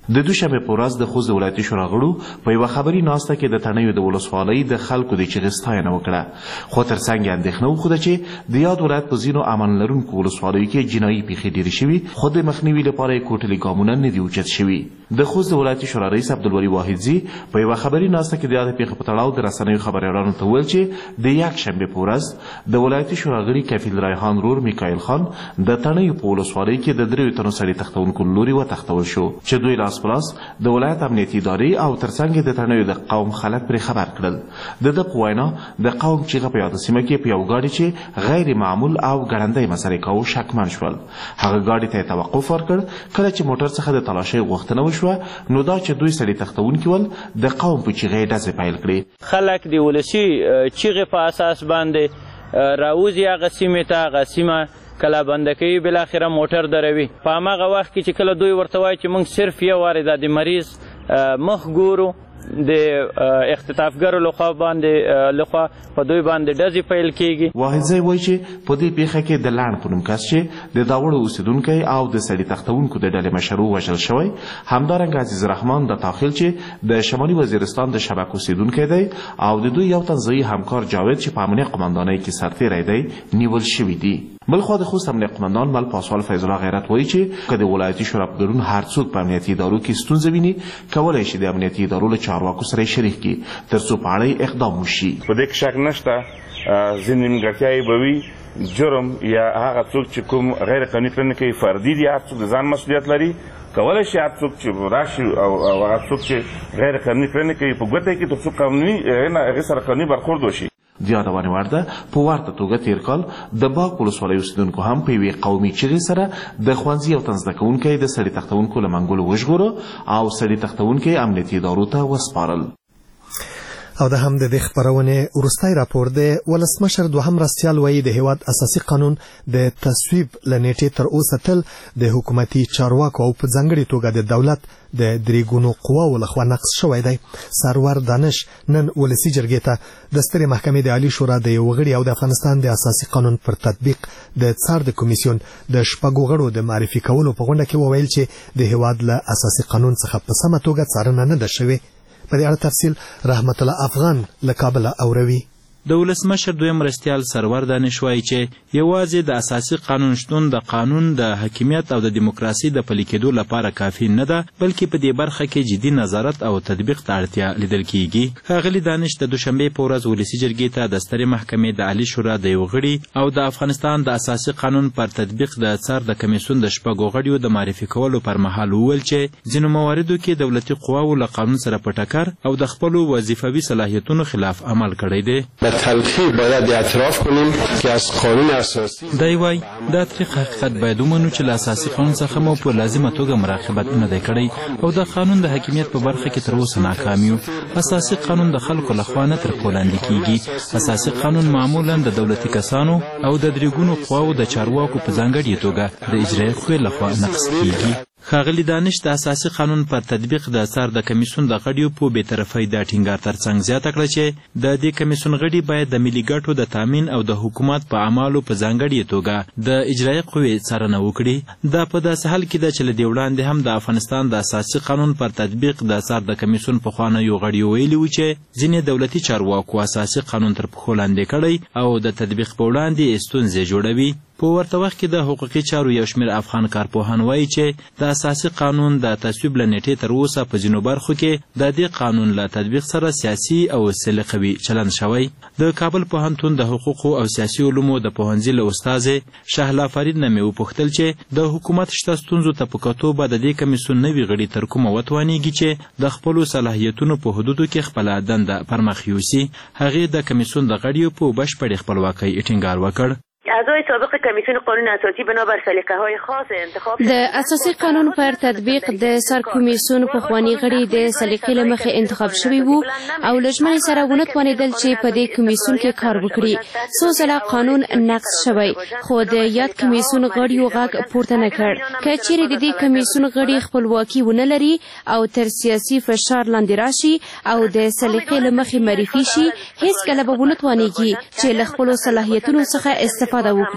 د دوشنبه په ورځ د خوست د ولایتي شورا غړو په یوه خبري ناسته کې د تڼیو د ولسوالۍ د خلکو د چغې ستاینه وکړه، خو ترڅنګ یې اندېښنه وښوده چې د یاد ولایت په ځینو امن لرونکو ولسوالیو کې جنایي پیښې ډېرې شوي، خو د مخنیوي لپاره یې کوټلي ګامونه نه دي اوچت شوي. د خوست د ولایتي شورا رئیس عبدالولي واحدزي په یوه خبري ناسته کې د یادې پیښې په تړاو د رسنیو خبریالانو ته وویل چې د یکشنبې په ورځ د ولایتي شورا غړي کفیل ریحان رور میکایل خان د تڼیو په ولسوالۍ کې د دریو تنو سړي تښتونکو له لوري وتښتول شو، چې دوی لاس په لاس د ولایت امنیتي ادارې او ترڅنګ د تڼیو د قوم خلک پرې خبر کړل. د ده په وینا د قوم چیغه په یاده سیمه کې په یو ګاډي چې غیر معمول او ګړندی مسرې کاوه شکمن شول. هغه ګاډي ته یې توقف ورکړ. کله چې موټر څخه د تلاشۍ غوښتنه وشوه نو دا چې دوی سړي تښتونکي ول د قوم په چیغې ډزې پیل کړې. خلک د ولسي چیغې په اساس باندې راوځي هغه سیمې ته، هغه سیمه کله بنده کوي، بالاخره موټر دروي. په هماغه وخت کې چې کله دوی ورته وایي چې موږ صرف یو وارې د مریض مخ ګورو، د اختطافګرو لخوا باندې لخوا په دوی باندې ډزې پیل کیږي. واحدزی وایي چې په دې پیښه کې د لاڼ په نوم کس چې د داوړو اوسیدونکی او د سړي تښتونکو د ډلې مشر ووژل شوی، همدارنګه عزیز رحمان د تاخیل چې د شمالي وزیرستان د شبک اوسیدونکی دی او د دوی یو تن ځایي همکار جاوید چې په امنیه قمندانۍ کې سرتیری دی نیول شوي دي. بلخوا د خوست امنیه قمندان مل پاسوال فیض الله غیرت وایي چې که د ولایتي شورا په ګډون هر څوک په امنیتي ادارو کې ستونزه ویني کولی شي د امنیتي ادارو له چارواکو سره شریک کړي ترڅو په اړه اقدام وشي. په دې کې شک نشته ځینې نیمګړتیاوې به وي، جرم یا هغه څوک چې کوم غیر قانوني کړنې کوي فردي دي، هر څوک د ځان مسؤلیت لري. کولی شي هر څوک چې راشي او هغه څوک چې غیر قانوني کړنې کوي په ګوته کې تر څو قانوني هغې سره قانوني برخورد وشي. د یادونې وړ ده په ورته توګه تیر کال د باغ ولسوالۍ اوسیدونکو هم په یوې قومي چغې سره د ښوونځي یو تن زده کوونکی د سړي تښتونکو له منګولو وژغوره او سړي تښتونکی امنیتي ادارو ته وسپارل. او د هم د دې خبرونې وروستی راپور دی. ولسمشر دوهم مرستیال وایي د هیواد اساسي قانون د تصویب له نیټې تر اوسه تل د حکومتي چارواکو او په ځانګړې توګه د دولت د درې ګونو قواو لخوا نقض شوی دی. سرور دانش نن ولسي جرګې ته د سترې محکمې د عالي شورا د یو غړي او د افغانستان د اساسي قانون پر تطبیق د څار د کمیسیون د شپږو غړو د معرفي کولو په غونډه کې وویل چې د هیواد له اساسي قانون څخه په سمه توګه څارنه نه ده شوې. په دې اړه تفصیل رحمت الله افغان له کابل اوروي. د ولسمشر دویم مرستیال سرور دانش وایي چې یوازې د اساسي قانون شتون د قانون د حاکمیت او د دیموکراسي د پلي کېدو لپاره کافي نه ده، بلکې په دې برخه کې جدي نظارت او تطبیق ته اړتیا لیدل کیږي. ښاغلي دانش د دوشنبې په ورځ ولسي جرګې ته د سترې محکمې د عالي شورا د یو غړي او د افغانستان د اساسي قانون پر تطبیق د څار د کمیسیون د شپږو غړیو د معرفي کولو پر مهال وویل چې ځینو مواردو کې دولتي قواو له قانون سره په ټکر او د خپلو وظیفوي صلاحیتونو خلاف عمل کړی دی. تلخیص باید اعتراف کنیم که از قانون اساسی دی وای دا تاریخ حقیقت باید ومنو چې له اساسي قانون څخه مو په لازمه توګه مراقبت نه دی کړی او د قانون د حاکمیت په برخه کې تر اوسه ناکام یو. اساسي قانون د خلکو لخوا نه تر پښو لاندې کیږي. اساسي قانون معمولا د دولتي کسانو او د درې ګونو قواو د چارواکو په ځانګړې توګه د اجرایي قوې لخوا نقض کیږي. ښاغلي دانش د اساسي قانون پر تطبیق د څار د کمیسیون د غړیو په بېطرفۍ د ټینګار ترڅنګ زیاته کړه چې د دې کمیسیون غړي باید د ملي ګټو د تامین او د حکومت په اعمالو په ځانګړې توګه د اجرایي قوې څارنه وکړي. دا په داسې حال کې ده چې له دې وړاندې هم د افغانستان د اساسي قانون پر تطبیق د څار د کمیسیون پخوانیو غړیو ویلي وو چې ځینې دولتي چارواکو اساسي قانون تر پښو لاندې کړی او د تطبیق په وړاندې ستونزې جوړوي. په ورته وخت کې د حقوقي چارو یو شمېر افغان کارپوهان وایي چې د اساسي قانون د تصویب له نیټې تر اوسه په ځینو برخو کې د دې قانون له تطبیق سره سیاسي او سلیقوي چلند شوی. د کابل پوهنتون د حقوقو او سیاسي علومو د پوهنځي له استاذې شهلا فرید نه مې وپوښتل چې د حکومت شته ستونزو ته په کتو به د دې کمیسیون نوي غړي تر کومه وتوانیږي چې د خپلو صلاحیتونو په حدودو کې خپله دنده پرمخ یوسي. هغې د کمیسیون د غړیو په بشپړې خپلواکۍ ټینګار وکړ. اعضای سابق کمیسیون قانون اساسی بنابر سلیقه های خاص انتخاب د اساسي قانون پر تطبیق د سر کمیسیون پخوانی غړي د سلیقې له مخې انتخاب شوي وو او له ژمنې سره ونه توانېدل چې په دې کمیسیون کې کار وکړي. څو ځله قانون نقض شوی خو د یاد کمیسیون غړیو غږ پورته نه کړ. که چیرې د دې کمیسیون غړي خپلواکي ونه لري او تر سیاسي فشار لاندې راشي او د سلیقې له مخې معرفي شي هیڅکله به ونه توانېږي چې له خپلو صلاحیتونو څخه استفاده وکړي.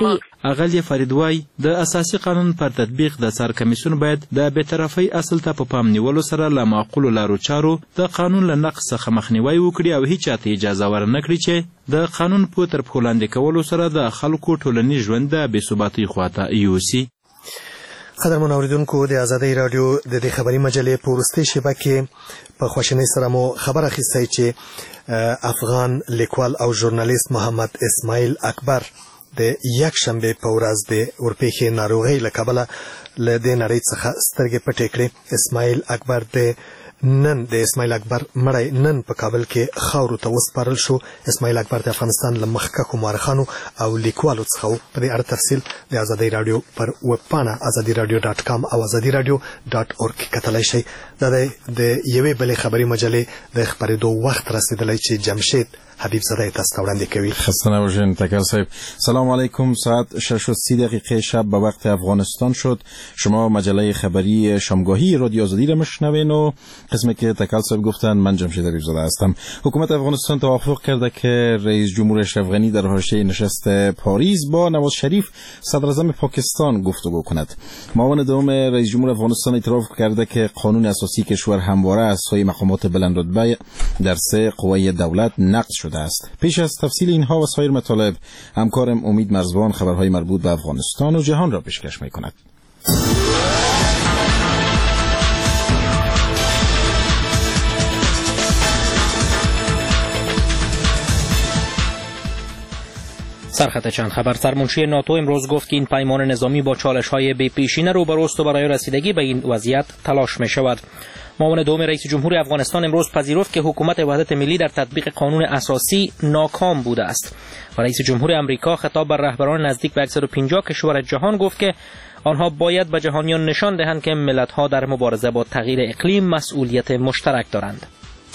اغلی فریدوای د اساسي قانون پر تطبیق د سر کمیسیون باید د بی‌طرفۍ اصل ته په پام نیولو سره له معقولو لارو چارو د قانون له نقض څخه مخنیوی وکړي او هیڅ چاته اجازه ورنکړي چې د قانون په تر پښو لاندې کولو سره د خلکو ټولنیز ژوند د بېثباتۍ خواته یوسي. قدرمن اوریدونکو، د ازادۍ راډیو د دې خبري مجلې په وروستۍ شیبه کې په خواشینۍ سره مو خبر اخیستی چې افغان لیکوال او ژورنالیست محمد اسماعیل اکبر د یک شنبه په ورځ د اورپېښې ناروغۍ له کبله له دې نړۍ څخه سترګې پټې کړې. اسماعیل اکبر د نن د اسماعیل اکبر مړی نن په کابل کې خاورو ته وسپارل شو. اسماعیل اکبر د افغانستان له مخکښو مورخانو او لیکوالو څخه و. په دې اړه تفصیل د ازادۍ راډیو پر ویبپاڼه ازادي راډیو ډاټ کام او ازادي راډیو ډاټ اورګ کې کتلی شئ. دا د یوې بلې خبري مجلې د خپرېدو وخت رسیدلی چې جمشید حبیب زاده تاسو ته وړاندې کوي. خسته نباشین تکر صاحب. سلام علیکم. ساعت شش و سی دقیقه شب به وقت افغانستان شد. شما مجله خبری شامگاهی رادیو آزادی را میشنوین و قسمی که تکر صاحب گفتن من جمشید حبیب زاده هستم. حکومت افغانستان توافق کرده که رئیس جمهور اشرف غنی در حاشیه نشست پاریس با نواز شریف صدر اعظم پاکستان گفتگو کند. معاون دوم رئیس جمهور افغانستان اعتراف کرده که قانون اساسی کشور همواره از سوی مقامات بلند رتبه در سه قوه دولت نقض شده است. پیش از تفصیل اینها و سایر مطالب همکارم امید مرزبان خبرهای مربوط به افغانستان و جهان را پیشکش می‌کند. سرخط چند خبر. سرمنشی ناتو امروز گفت که این پیمان نظامی با چالش‌های بی‌پیشینه روبروست و برای رسیدگی به این وضعیت تلاش می‌شود. معاون دوم رئیس جمهور افغانستان امروز پذیرفت که حکومت وحدت ملی در تطبیق قانون اساسی ناکام بوده است. و رئیس جمهور آمریکا خطاب به رهبران نزدیک به صد و پنجاه کشور جهان گفت که آنها باید به جهانیان نشان دهند که ملت‌ها در مبارزه با تغییر اقلیم مسئولیت مشترک دارند.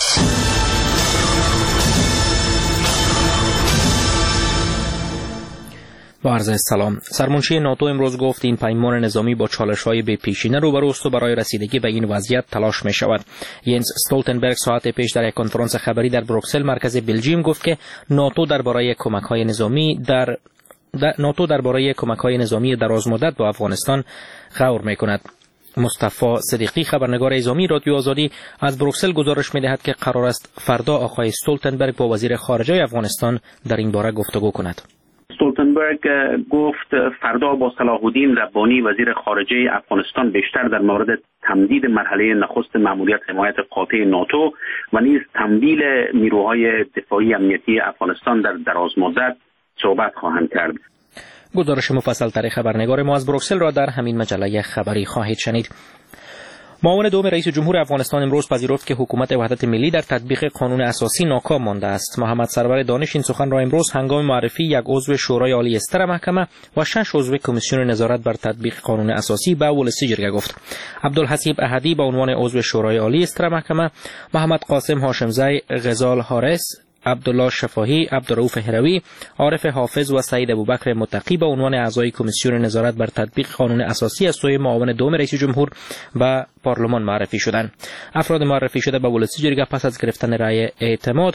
با عرض سلام. سرمنشی ناتو امروز گفت این پیمان نظامی با چالش‌های بی‌پیشینه روبروست و برای رسیدگی به این وضعیت تلاش می‌شود. ینس استولتنبرگ ساعت پیش در یک کنفرانس خبری در بروکسل مرکز بلژیم گفت که ناتو درباره کمک‌های نظامی در در ناتو درباره کمک‌های نظامی درازمدت به افغانستان غور می‌کند. مصطفی صدیقی خبرنگار اعزامی رادیو آزادی از بروکسل گزارش می‌دهد که قرار است فردا آقای استولتنبرگ با وزیر خارجه افغانستان در این باره گفتگو کند. استولتنبرگ گفت فردا با صلاح الدین ربانی وزیر خارجه افغانستان بیشتر در مورد تمدید مرحله نخست مأموریت حمایت قاطع ناتو و نیز تمویل نیروهای دفاعی امنیتی افغانستان در درازمدت صحبت خواهند کرد. گزارش مفصل تر خبرنگار ما از بروکسل را در همین مجله خبری خواهید شنید. معاون دوم رئیس جمهور افغانستان امروز پذیرفت که حکومت وحدت ملی در تطبیق قانون اساسی ناکام مانده است. محمد سرور دانش این سخن را امروز هنگام معرفی یک عضو شورای عالی استر محکمه و شش عضو کمیسیون نظارت بر تطبیق قانون اساسی به ولسی جرگه گفت. عبدالحسیب احدی به عنوان عضو شورای عالی استر محکمه، محمد قاسم هاشمزی، غزال حارس، عبدالله شفاهی، عبدالرؤوف هروی، عارف حافظ و سعید ابوبکر متقی به عنوان اعضای کمیسیون نظارت بر تطبیق قانون اساسی از سوی معاون دوم رئیس جمهور به پارلمان معرفی شدند. افراد معرفی شده به ولسی جرگه پس از گرفتن رأی اعتماد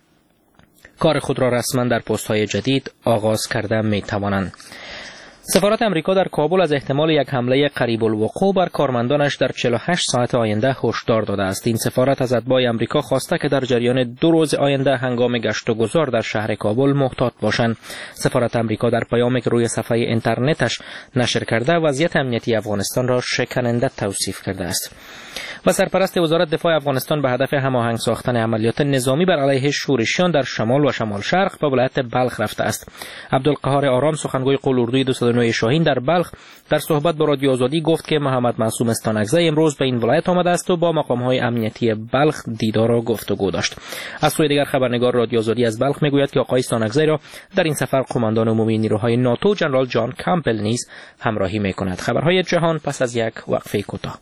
کار خود را رسما در پست‌های جدید آغاز کرده می توانند. سفارت امریکا در کابل از احتمال یک حمله قریب الوقوع بر کارمندانش در چهل و هشت ساعت آینده هشدار داده است. این سفارت از اتباع امریکا خواسته که در جریان دو روز آینده هنگام گشت و گذار در شهر کابل محتاط باشند. سفارت امریکا در پیامی که روی صفحه اینترنتش نشر کرده وضعیت امنیتی افغانستان را شکننده توصیف کرده است. و سرپرست وزارت دفاع افغانستان به هدف هماهنگ ساختن عملیات نظامی بر علیه شورشیان در شمال و شمال شرق به ولایت بلخ رفته است. عبدالقهار آرام سخنگوی قول-اردوی دویست و نه شاهین در بلخ در صحبت با رادیو آزادی گفت که محمد معصوم استانکزی امروز به این ولایت آمده است و با مقام‌های امنیتی بلخ دیدار و گفتگو داشت. از سوی دیگر خبرنگار رادیو آزادی از بلخ میگوید که آقای استانکزی را در این سفر قماندان عمومی نیروهای ناتو جنرال جان کامپل نیز همراهی می‌کند. خبرهای جهان پس از یک وقفه کوتاه.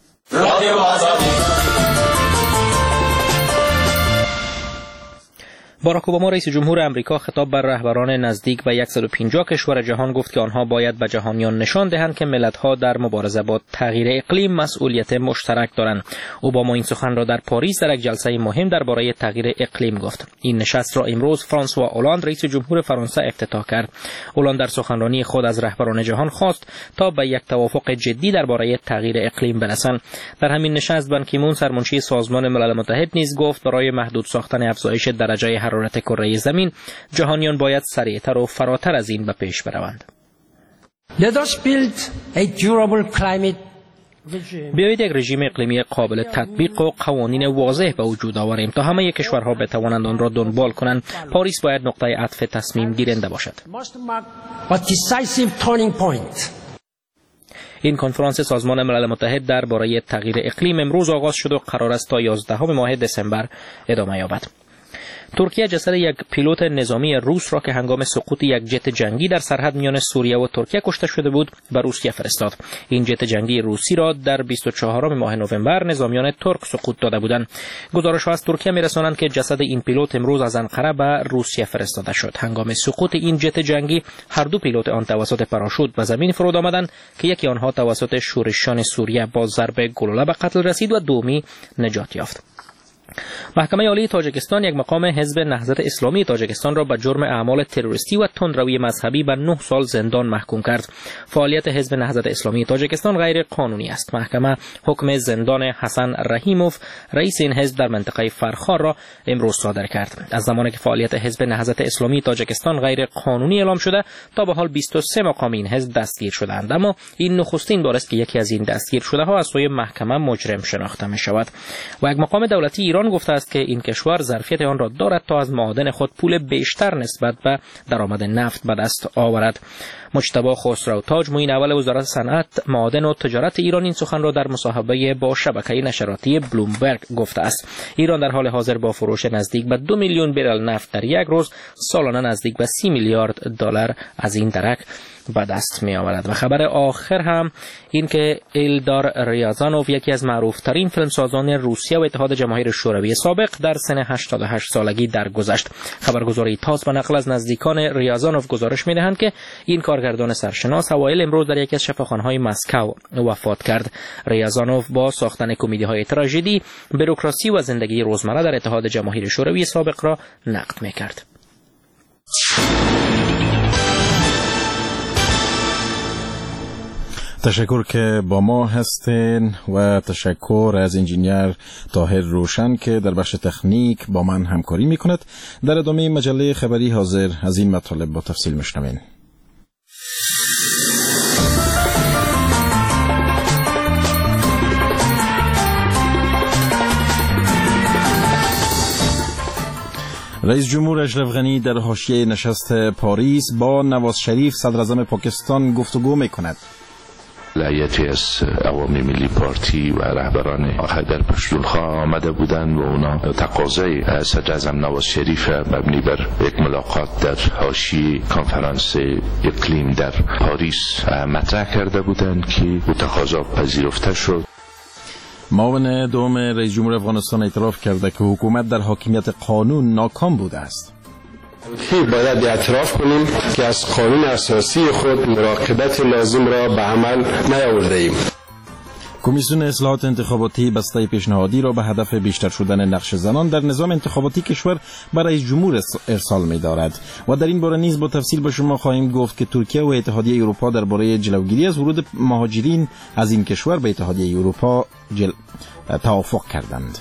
باراک اوباما رئیس جمهور آمریکا خطاب بر رهبران نزدیک به صد و پنجاه کشور جهان گفت که آنها باید به جهانیان نشان دهند که ملت‌ها در مبارزه با تغییر اقلیم مسئولیت مشترک دارند. اوباما این سخن را در پاریس در یک جلسه مهم درباره تغییر اقلیم گفت. این نشست را امروز فرانسوا اولاند رئیس جمهور فرانسه افتتاح کرد. اولاند در سخنرانی خود از رهبران جهان خواست تا به یک توافق جدی درباره تغییر اقلیم برسند. در همین نشست بان کی مون سرمنشی سازمان ملل متحد نیز گفت برای محدود ساختن افزایش درجه حرارت کره زمین جهانیان باید سریعتر و فراتر از این به پیش بروند. Let us build a durable climate بیایید یک رژیم اقلیمی قابل تطبیق و قوانین واضح به وجود آوریم تا همه کشورها بتوانند آن را دنبال کنند. پاریس باید نقطه عطف تصمیم گیرنده باشد. این کنفرانس سازمان ملل متحد درباره تغییر اقلیم امروز آغاز شد و قرار است تا یازدهم ماه دسامبر ادامه یابد. ترکیه جسد یک پیلوت نظامی روس را که هنگام سقوط یک جت جنگی در سرحد میان سوریه و ترکیه کشته شده بود به روسیه فرستاد. این جت جنگی روسی را در بیست و چهارم ماه نوامبر نظامیان ترک سقوط داده بودند. گزارش‌ها از ترکیه می‌رسانند که جسد این پیلوت امروز از انقره به روسیه فرستاده شد. هنگام سقوط این جت جنگی هر دو پیلوت آن توسط پاراشوت به زمین فرود آمدند که یکی آنها توسط شورشیان سوریه با ضرب گلوله به قتل رسید و دومی نجات یافت. محکمه عالی تاجیکستان یک مقام حزب نهضت اسلامی تاجیکستان را به جرم اعمال تروریستی و تندروی مذهبی به نه سال زندان محکوم کرد. فعالیت حزب نهضت اسلامی تاجیکستان غیر قانونی است. محکمه حکم زندان حسن رحیموف رئیس این حزب در منطقه فرخار را امروز صادر کرد. از زمانی که فعالیت حزب نهضت اسلامی تاجیکستان غیر قانونی اعلام شده تا به حال بیست و سه مقام این حزب دستگیر شدند، اما این نخستین بار است که یکی از این دستگیر شده ها از سوی محکمه مجرم شناخته می شود. و یک مقام دولتی ایران گفته است که این کشور ظرفیت آن را دارد تا از معادن خود پول بیشتر نسبت به درآمد نفت به دست آورد. مجتبی خسرو تاج معین اول وزارت صنعت، معادن و تجارت ایران این سخن را در مصاحبه با شبکه نشراتی بلومبرگ گفته است. ایران در حال حاضر با فروش نزدیک به دو میلیون برل نفت در یک روز سالانه نزدیک به سی میلیارد دلار از این درک به دست می آورد. و خبر آخر هم این که ایلدار ریازانوف یکی از معروفترین فیلمسازان روسیه و اتحاد جماهیر شوروی سابق در سن هشتاد و هشت سالگی درگذشت. خبرگزاری تاس به نقل از نزدیکان ریازانوف گزارش می دهند که این کارگردان سرشناس اوایل امروز در یکی از شفاخانه‌های مسکو وفات کرد. ریازانوف با ساختن کمدی‌های تراژدی، بوروکراسی و زندگی روزمره در اتحاد جماهیر شوروی سابق را نقد می کرد. تشکر که با ما هستین و تشکر از انجینیر طاهر روشن که در بخش تکنیک با من همکاری میکند. در ادامه مجله خبری حاضر از این مطالب با تفصیل میشنوین. رئیس جمهور اشرف غنی در حاشیه نشست پاریس با نواز شریف صدر اعظم پاکستان گفتگو میکند. هیئتی از عوام ملی پارتی و رهبران حیدر پشتونخوا آمده بودند و اونا تقاضای صدر اعظم نواز شریف مبنی بر یک ملاقات در حاشیه کنفرانس اقلیم در پاریس مطرح کرده بودند که او تقاضا پذیرفته شد. معاون دوم رئیس جمهور افغانستان اعتراف کرده که حکومت در حاکمیت قانون ناکام بوده است. باید اعتراف کنیم که از قانون اساسی خود مراقبت لازم را به عمل نیاورده ایم. کمیسیون اصلاحات انتخاباتی بسته پیشنهادی را به هدف بیشتر شدن نقش زنان در نظام انتخاباتی کشور برای رئیس جمهور ارسال می دارد و در این باره نیز با تفصیل به شما خواهیم گفت که ترکیه و اتحادیه اروپا درباره جلوگیری از ورود مهاجرین از این کشور به اتحادیه اروپا جل... توافق کردند.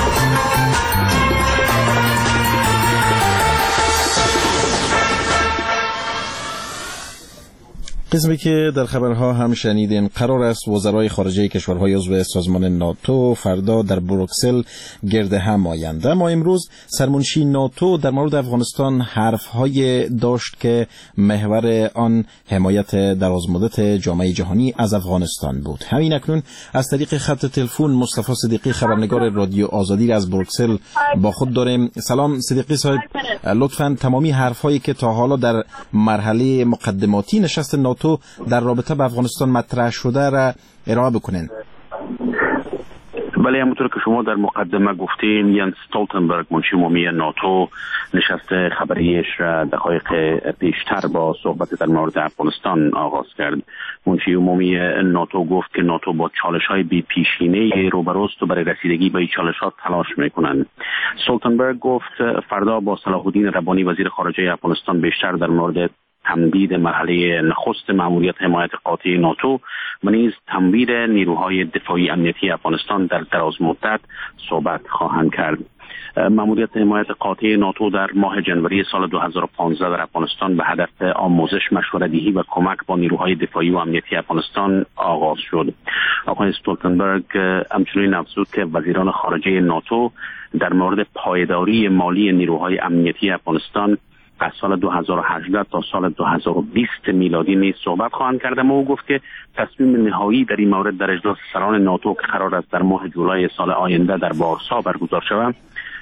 قسمی که در خبرها هم شنیدین، قرار است وزرای خارجه کشورهای عضو سازمان ناتو فردا در بروکسل گرد هم آیند. اما امروز سرمنشی ناتو در مورد افغانستان حرفهای داشت که محور آن حمایت درازمدت جامعه جهانی از افغانستان بود. همین اکنون از طریق خط تلفن مصطفی صدیقی خبرنگار رادیو آزادی از بروکسل با خود داریم. سلام صدیقی صاحب، لطفاً تمامی حرفهایی که تا حالا در مرحله مقدماتی نشست ناتو در رابطه با افغانستان مطرح شده را ارائه بکنین. بله، همونطور که شما در مقدمه گفتین، یانس استولتنبرگ منشی عمومی ناتو نشست خبریش را دقایق پیشتر با صحبت در مورد افغانستان آغاز کرد. منشی عمومی ناتو گفت که ناتو با چالش‌های بی پیشینه روبروست و برای رسیدگی به این چالش‌ها تلاش می‌کنند. استولتنبرگ گفت فردا با صلاح الدین ربانی وزیر خارجه افغانستان بیشتر در مورد تمدید مرحله نخست مأموریت حمایت قاطع ناتو و نیز تمویل نیروهای دفاعی امنیتی افغانستان در دراز مدت صحبت خواهند کرد. مأموریت حمایت قاطع ناتو در ماه جنوری سال دو هزار و پانزده در افغانستان به هدف آموزش، مشوره‌دهی و کمک با نیروهای دفاعی و امنیتی افغانستان آغاز شد. آقای استولتنبرگ همچنین افزود که وزیران خارجه ناتو در مورد پایداری مالی نیروهای امنیتی افغانستان از سال دو هزار و هجده تا سال دو هزار و بیست میلادی نیز صحبت خواهند کرد. او گفت که تصمیم نهایی در این مورد در اجلاس سران ناتو که قرار است در ماه جولای سال آینده در وارسا برگزار شود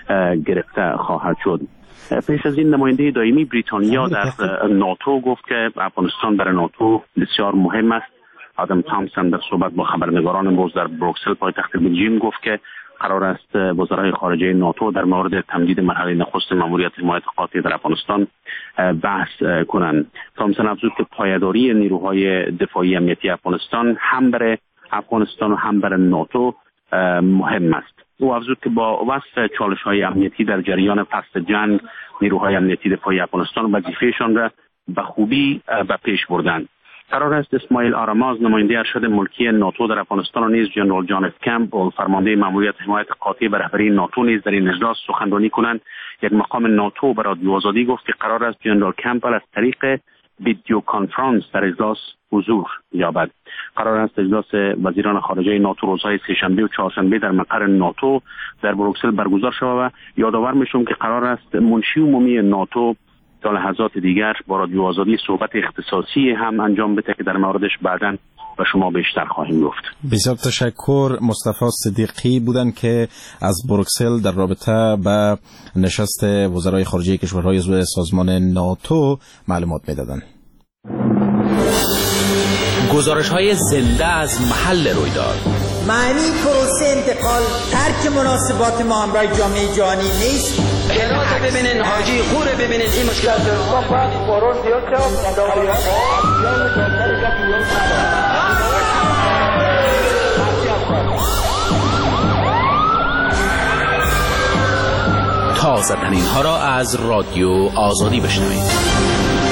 گرفته خواهد شد. پیش از این نماینده دائمی بریتانیا در ناتو گفت که افغانستان برای ناتو بسیار مهم است. آدم تامسون در صحبت با خبرنگاران امروز در بروکسل پایتخت بلژیوم گفت که قرار است وزرای خارجه ناتو در مورد تمدید مرحله نخست مأموریت حمایت قاطع در افغانستان بحث کنند. تامسون افزود که پایداری نیروهای دفاعی امنیتی افغانستان هم برای افغانستان و هم برای ناتو مهم است. او افزود که با وصف چالش‌های امنیتی در جریان فصل جنگ، نیروهای امنیتی دفاعی افغانستان وظیفه‌شان را به خوبی به پیش بردند. قرار است اسماعیل آراماز نماینده ارشد ملکی ناتو در افغانستان و نیز جنرال جان اف کمپبل فرمانده مأموریت حمایت قاطع به رهبری ناتو نیز در این اجلاس سخنرانی کنند. یک مقام ناتو به رادیو آزادی گفت که قرار است جنرال کمپبل از طریق ویدیو کنفرانس در اجلاس حضور یابد. قرار است اجلاس وزیران خارجه ناتو روزهای سه‌شنبه و چهارشنبه در مقر ناتو در بروکسل برگزار شود و یادآور میشم که قرار است منشی عمومی ناتو تا لحظات دیگر با رادیو آزادی صحبت اختصاصی هم انجام بده که در موردش بعداً و شما بیشتر خواهیم گفت. بسیار تشکر. مصطفی صدیقی بودن که از بروکسل در رابطه با نشست وزرای خارجه کشورهای عضو سازمان ناتو معلومات میدادند. گزارش‌های زنده از محل رویداد. معنی پروسه انتقال ترک مناسبات ما همراه جامعه جهانی نیست. هرات ببینین، حاجی خوره ببینین، این مشکلات تازه ترین ها را از رادیو آزادی بشنوید.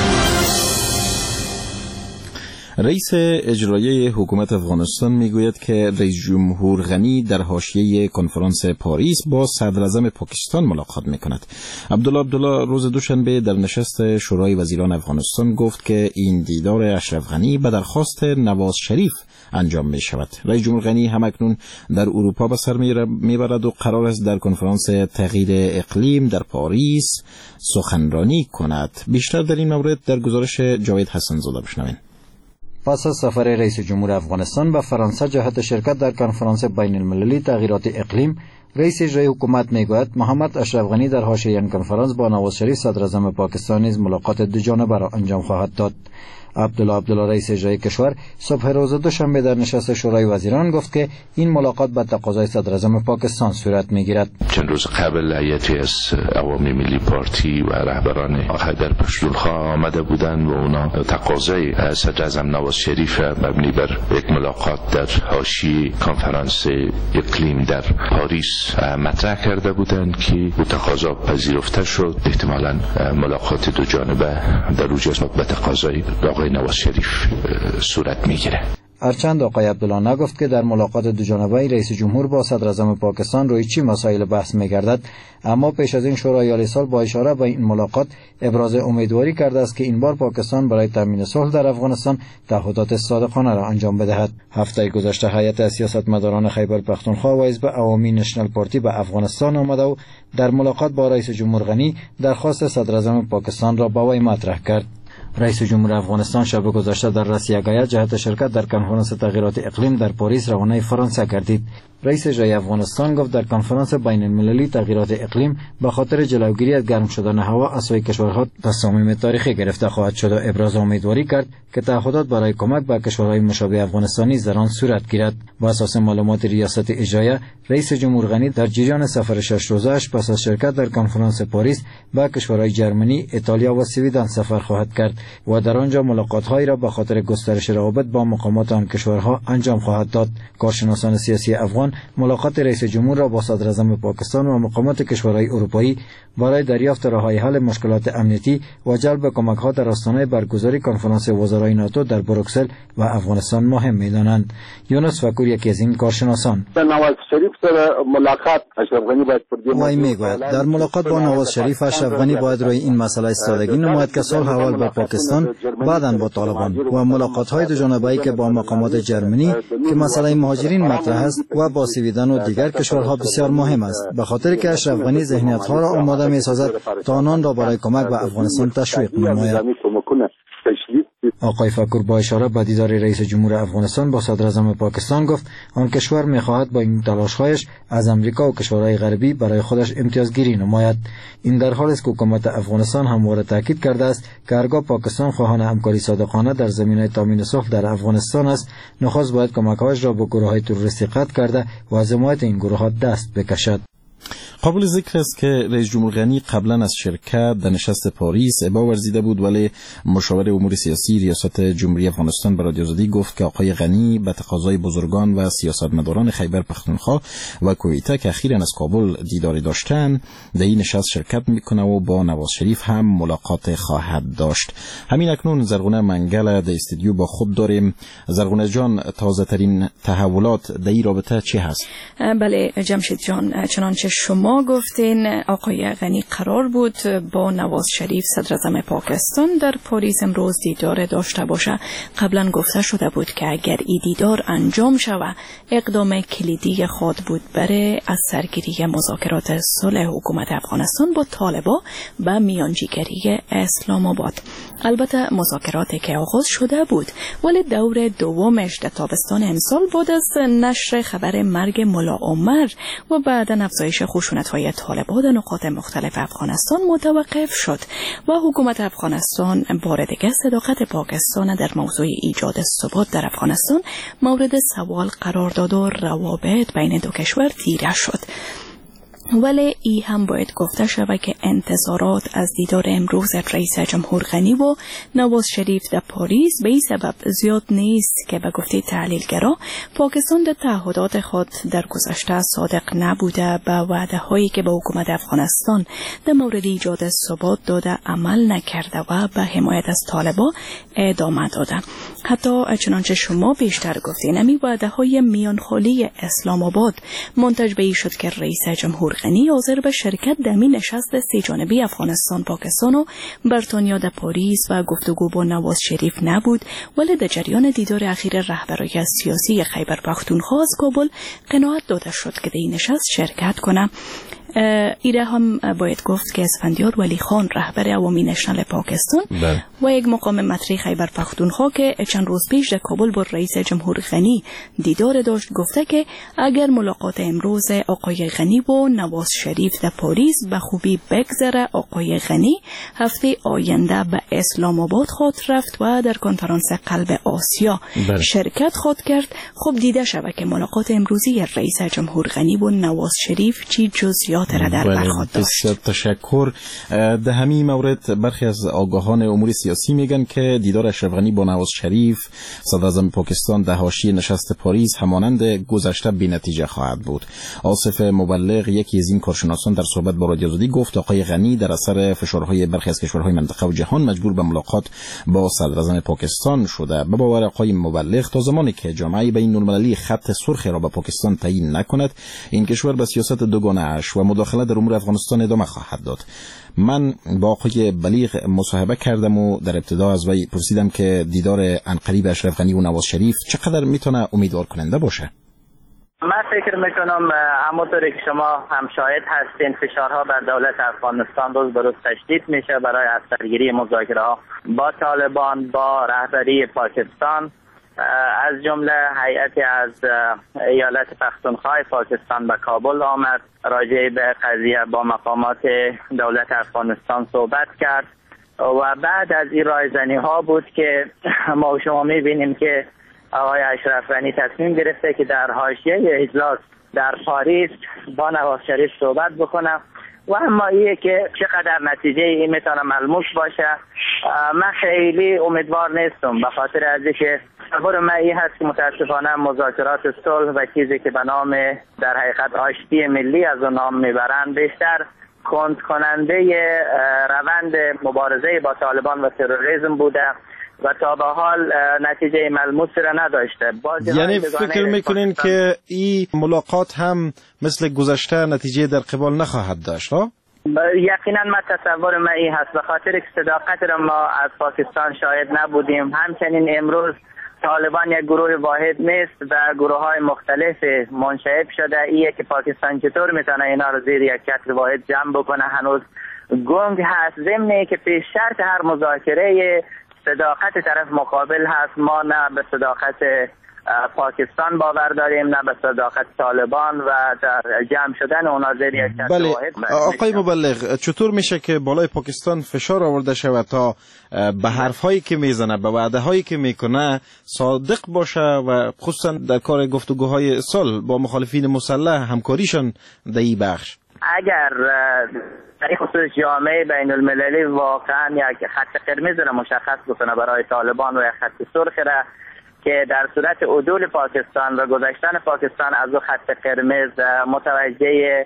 رئیس اجرایی حکومت افغانستان میگوید که رئیس جمهور غنی در حاشیه کنفرانس پاریس با صدر اعظم پاکستان ملاقات میکند. عبدالله عبدالله روز دوشنبه در نشست شورای وزیران افغانستان گفت که این دیدار اشرف غنی به درخواست نواز شریف انجام می شود. رئیس جمهور غنی همکنون در اروپا به سر میبرد و قرار است در کنفرانس تغییر اقلیم در پاریس سخنرانی کند. بیشتر در این مورد در گزارش جاوید حسن زاده بشنوید. پس از سفر رئیس جمهور افغانستان به فرانسه جهت شرکت در کنفرانس بین المللی تغییرات اقلیم، رئیس اجرایی حکومت میگوید محمد اشرف غنی در حاشیه این کنفرانس با نواز شریف صدر اعظم پاکستان نیز ملاقات دو جانبه را انجام خواهد داد. عبدالله عبدالله رئیس اجرایی کشور صبح روز دوشنبه در نشست شورای وزیران گفت که این ملاقات به تقاضای صدر اعظم پاکستان صورت میگیرد. چند روز قبل هیئتی از عوامی ملی پارتی و رهبران خیبر پختونخوا آمده بودند و اونا تقاضای صدر اعظم نواز شریف مبنی بر یک ملاقات در حاشیه کنفرانس اقلیم در پاریس مطرح کرده بودند که او تقاضا پذیرفته شد. احتمالاً ملاقات دو جانبه در روز به تقاضای آقای نواز شریف صورت میگیره. هرچند آقای عبدالله نگفت که در ملاقات دوجانبه رئیس جمهور با صدر اعظم پاکستان روی چی مسائل بحث می‌گردد، اما پیش از این شورای عالی صلح با اشاره به این ملاقات ابراز امیدواری کرده است که این بار پاکستان برای تامین صلح در افغانستان تعهدات صادقانه را انجام بدهد. هفته گذشته هیئت سیاستمداران خیبر پختونخوا و حزب عوامی نشنال پارتی به افغانستان آمده و در ملاقات با رئیس جمهور غنی درخواست صدر اعظم پاکستان را با وی مطرح کرد. رئیس جمهور افغانستان شب گذشته در رأس یگایت جهت شرکت در کنفرانس تغییرات اقلیم در پاریس روانه فرانسه گردید. رئیس جای افغانستان گفت در کنفرانس بین المللی تغییرات اقلیم به خاطر جلوگیری از گرم شدن هوا از سوی کشورها تصامیم تاریخی گرفته خواهد شد و ابراز امیدواری کرد که تعهدات برای کمک به کشورهای مشابه افغانستانی در آن صورت گیرد. با اساس معلومات ریاست اجرایی، رئیس جمهور غنی در جریان سفر شش روزه‌اش پس از شرکت در کنفرانس پاریس به کشورهای جرمنی، ایتالیا و سوئدن سفر خواهد کرد و در آنجا ملاقات‌هایی را به خاطر گسترش روابط با مقامات آن کشورها انجام خواهد داد. کارشناسان سیاسی افغان ملاقات رئیس جمهور را با صدر اعظم پاکستان و مقامات کشورهای اروپایی برای دریافت راه‌های حل مشکلات امنیتی و جلب کمک‌ها در آستانه برگزاری کنفرانس وزرای ناتو در بروکسل و افغانستان مهم می‌دانند. یونس فکور یکی از این کارشناسان نواز شریف سره ملاقات اشرف غنی باید وای میگوید در ملاقات با نواز شریف اشرف غنی باید روی این مسئله ایستادگی نماید که صلح اول با پاکستان بعداً با طالبان و ملاقات‌های دو جانبه‌ای که با مقامات جرمنی که مسئله مهاجرین مطرح است و با سوئدن و دیگر کشورها بسیار مهم است، به خاطر که اشرف غنی ذهنیت‌ها را آماده می‌سازد تا آنان را برای کمک به افغانستان تشویق نماید. آقای فکور با اشاره به دیدار رئیس جمهور افغانستان با صدر اعظم پاکستان گفت آن کشور می‌خواهد با این تلاش‌هایش از امریکا و کشورهای غربی برای خودش امتیازگیری نماید. این در حالی است که حکومت افغانستان همواره تاکید کرده است که هرگاه پاکستان خواهان همکاری صادقانه در زمینه تامین صلح در افغانستان است، نخست باید کمک‌هایش را به گروه‌های تروریستی قطع کرده و از حمایت این گروه‌ها دست بکشد. قابل ذکر است که رئیس جمهور غنی قبلا از شرکت در نشست پاریس ابا ورزیده بود، ولی مشاور امور سیاسی ریاست جمهوری افغانستان به رادیو آزادی گفت که آقای غنی به تقاضای بزرگان و سیاستمداران خیبر پختونخوا و کویته که اخیراً از کابل دیداری داشتند در این نشست شرکت میکنه و با نواز شریف هم ملاقات خواهد داشت. همین اکنون زرغونه منگل در استودیو با خود داریم. زرغونه جان، تازه ترین تحولات در این رابطه چی هست؟ بله جمشید جان، چنانچه شما ما گفتین آقای غنی قرار بود با نواز شریف صدر اعظم پاکستان در پاریس امروز دیدار داشته باشه. قبلا گفته شده بود که اگر این دیدار انجام شود اقدام کلیدی خود بود برای از سرگیری مذاکرات صلح حکومت افغانستان با طالبان به میانجیگری اسلام آباد. البته مذاکراتی که آغاز شده بود ولی دور دومش در تابستان امسال بعد از نشر خبر مرگ ملا عمر و بعداً افزایش خشونت‌های طالبان در نقاط مختلف افغانستان متوقف شد و حکومت افغانستان بار دیگر صداقت پاکستان در موضوع ایجاد ثبات در افغانستان مورد سوال قرار داد و روابط بین دو کشور تیره شد. ولی ای هم باید گفته شود که انتظارات از دیدار امروز رئیس جمهور غنی و نواز شریف در پاریس به این سبب زیاد نیست که به گفته تحلیلگرا پاکستان در تعهدات خود در گذشته صادق نبوده، به وعده هایی که به حکومت افغانستان در مورد ایجاد ثبات داده عمل نکرده و به حمایت از طالبان ادامه داده. حتی چنانچه شما بیشتر گفتین امی وعده های میانخالی اسلام آباد منتج به این شد که رئیس جمهور غنی حاضر به شرکت در این نشست سی جانبه افغانستان، پاکستان و بریتانیا در پاریس و گفتگو با نواز شریف نبود، ولی در جریان دیدار اخیر رهبرای سیاسی خیبر پختونخوا از کابل قناعت داده شد که در این نشست شرکت کنه. ایره هم باید گفت که اسفندیار ولی خان رهبر عوامی نشنل پاکستان بله. و یک مقام مطرح خیبر پختونخوا که چند روز پیش در کابل با رئیس جمهور غنی دیدار داشت گفته که اگر ملاقات امروز آقای غنی و نواز شریف در پاریس به خوبی بگذره، آقای غنی هفته آینده به اسلام آباد خود رفت و در کنفرانس قلب آسیا بله. شرکت خود کرد. خب دیده شود که ملاقات امروزی رئیس جمهور غنی و نواز شریف چی جزئیات را در بر خود داشت. تشکر. در همین مورد برخی از آگاهان امور سیاسی میگن که دیدار اشرف غنی با نواز شریف صدر اعظم پاکستان در حاشیه نشست پاریس همانند گذشته بی‌نتیجه خواهد بود. آصف مبلغ یکی از این کارشناسان در صحبت با رادیو آزادی گفت آقای غنی در اثر فشارهای برخی از کشورهای منطقه و جهان مجبور به ملاقات با صدر اعظم پاکستان شده. به باور آقای مبلغ تا زمانی که جامعه بین‌المللی خط سرخ را به پاکستان تعیین نکند این کشور به سیاست دوگانه اش و مداخله در امور افغانستان ادامه خواهد داد. من با آقای بلیغ مصاحبه کردم و در ابتدا از وی پرسیدم که دیدار عنقریب اشرف غنی و نواز شریف چقدر میتونه امیدوار کننده باشه. من فکر میکنم همونطوری که شما هم شاهد هستین فشارها بر دولت افغانستان روز به روز تشدید میشه برای از سرگیری مذاکره ها با طالبان با رهبری پاکستان. از جمله هیئتی از ایالت پختونخوا پاکستان به کابل آمد، راجع به قضیه با مقامات دولت افغانستان صحبت کرد و بعد از این رایزنی ها بود که ما شما میبینیم که آقای اشرف غنی تصمیم گرفته که در حاشیه اجلاس در پاریس با نواز شریف صحبت بکنه و اما ایه که چقدر نتیجه این میتونه ملموس باشه من خیلی امیدوار نیستم، به خاطر از اینکه تصور من این هست که متاسفانه مذاکرات صلح و چیزی که به نام در حقیقت آشتی ملی از اون نام میبرن بیشتر کند کننده روند مبارزه با طالبان و تروریسم بوده و تا به حال نتیجه ملموسی را نداشته. یعنی فکر میکنین که این ملاقات هم مثل گذشته نتیجه در قبال نخواهد داشت؟ یقینا من تصور من این هست، به خاطر که صداقت را ما از پاکستان شاهد نبودیم. همچنین امروز طالبان یک گروه واحد نیست و گروه های مختلف منشعب شده. ایه که پاکستان چطور میتونه اینا رو زیر یک چتر واحد جمع بکنه هنوز گنگ هست. ضمن که پیش شرط هر مذاکره صداقت طرف مقابل هست. ما نه به صداقت پاکستان باور داریم نه به صداقت طالبان و در جمع شدن اونا زیر یک چتر بله. واحد. آقای مبلغ، چطور میشه که بالای پاکستان فشار آورده شود تا به حرفهایی که میزنه به وعده هایی که میکنه صادق باشه و خصوصا در کار گفتگوهای صلح با مخالفین مسلح همکاریشان در این بخش؟ اگر در این خصوص جامعه بین المللی واقعا یک خط قرمز را مشخص بکنه برای طالبان و یک خط سرخ را که در صورت عدول پاکستان و گذشتن پاکستان از او خط قرمز متوجه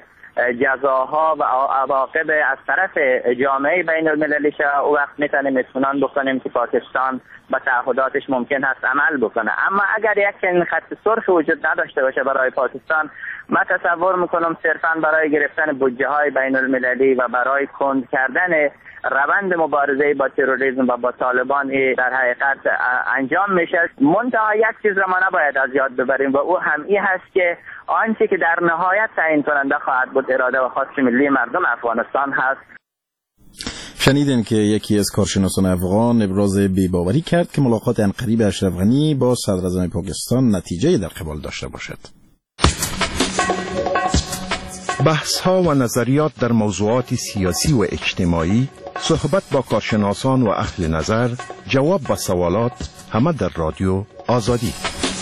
جزاها و عواقب از طرف جامعه بین المللی شه، او وقت میتونیم اطمینان بکنیم که پاکستان به تعهداتش ممکن هست عمل بکنه. اما اگر یک خط سرخ وجود نداشته باشه برای پاکستان، من تصور میکنم صرفا برای گرفتن بودجه های بین المللی و برای کند کردن روند مبارزه با تروریسم و با طالبان در حقیقت انجام میشه. منتها یک چیز را ما نباید از یاد ببریم و او هم این هست که آنچه که در نهایت تعیین کننده خواهد بود اراده و خواست ملی مردم افغانستان هست. شنیدین که یکی از کارشناسان افغان ابراز بی‌باوری کرد که ملاقات عنقریب اشرف غنی با صدراعظم پاکستان نتیجه در قبال داشته باشد. بحث ها و نظریات در موضوعات سیاسی و اجتماعی، صحبت با کارشناسان و اهل نظر، جواب به سوالات، همه در رادیو آزادی.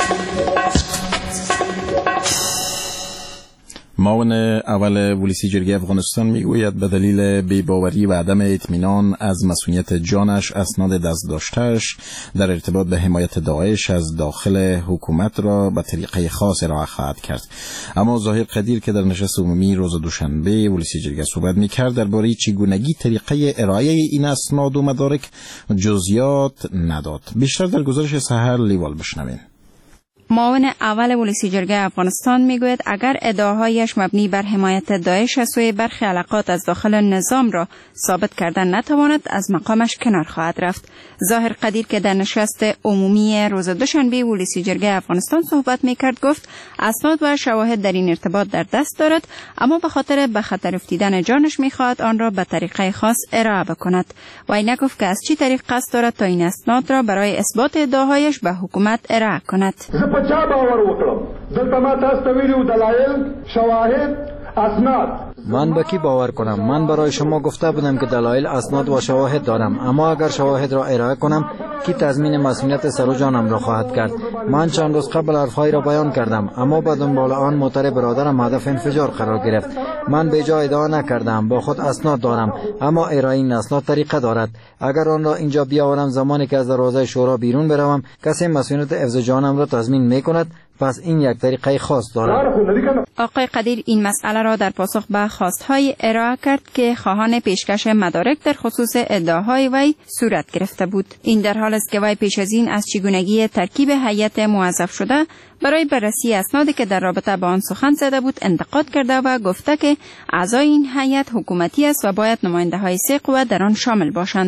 معاون اول ولسی جرگه افغانستان میگوید به دلیل بی‌باوری و عدم اطمینان از مسئولیت جانش اسناد دستداشته‌اش در ارتباط به حمایت داعش از داخل حکومت را به طریقه خاص ارائه خواهد کرد. اما ظاهر قدیر که در نشست عمومی روز دوشنبه ولسی جرگه صحبت میکرد درباره چگونگی طریقه ارائه این اسناد و مدارک جزئیات نداد. بیشتر در گزارش سحر لیوال بشنویم. معاون اول ولسی جرگه افغانستان میگوید اگر ادعاهایش مبنی بر حمایت داعش از سوی برخی علاقات از داخل نظام را ثابت کردن نتواند از مقامش کنار خواهد رفت. ظاهر قدیر که در نشست عمومی روز دوشنبه ولسی جرگه افغانستان صحبت میکرد گفت اسناد و شواهد در این ارتباط در دست دارد، اما به خاطر به خطر افتیدن جانش میخواهد آن را به طریقه خاص ارائه بکند. و این نگفت که از چی طریق قصد دارد تا این اسناد را برای اثبات ادعاهایش به حکومت ارائه کند. چا باور وکړم دلته ما تاسو ته ویلو دلایل شواهد اسناد. من به کی باور کنم؟ من برای شما گفته بودم که دلایل اسناد و شواهد دارم، اما اگر شواهد را ارائه کنم کی تضمین مسئولیت سر و جانم را خواهد کرد؟ من چند روز قبل حرفهایی را بیان کردم، اما به دنبال آن موتر برادرم هدف انفجار قرار گرفت. من به جای ادعا نکردم، با خود اسناد دارم، اما ارائه این اسناد طریقه دارد. اگر آن را اینجا بیاورم زمانی که از دروازه شورا بیرون بروم کسی مسئولیت حفظ جانم را تضمین میکند، پس این یک طریقه خاص دارد. آقای قدیر این مسئله را در پاسخ به خواستهای ارائه کرد که خواهان پیشکش مدارک در خصوص ادعاهای وی صورت گرفته بود. این در حال است که وی پیش از این از چگونگی ترکیب هیئت موظف شده برای بررسی اسنادی که در رابطه با آن سخن زده بود انتقاد کرده و گفته که اعضای این هیئت حکومتی است و باید نماینده های سه قوه در آن شامل باشند.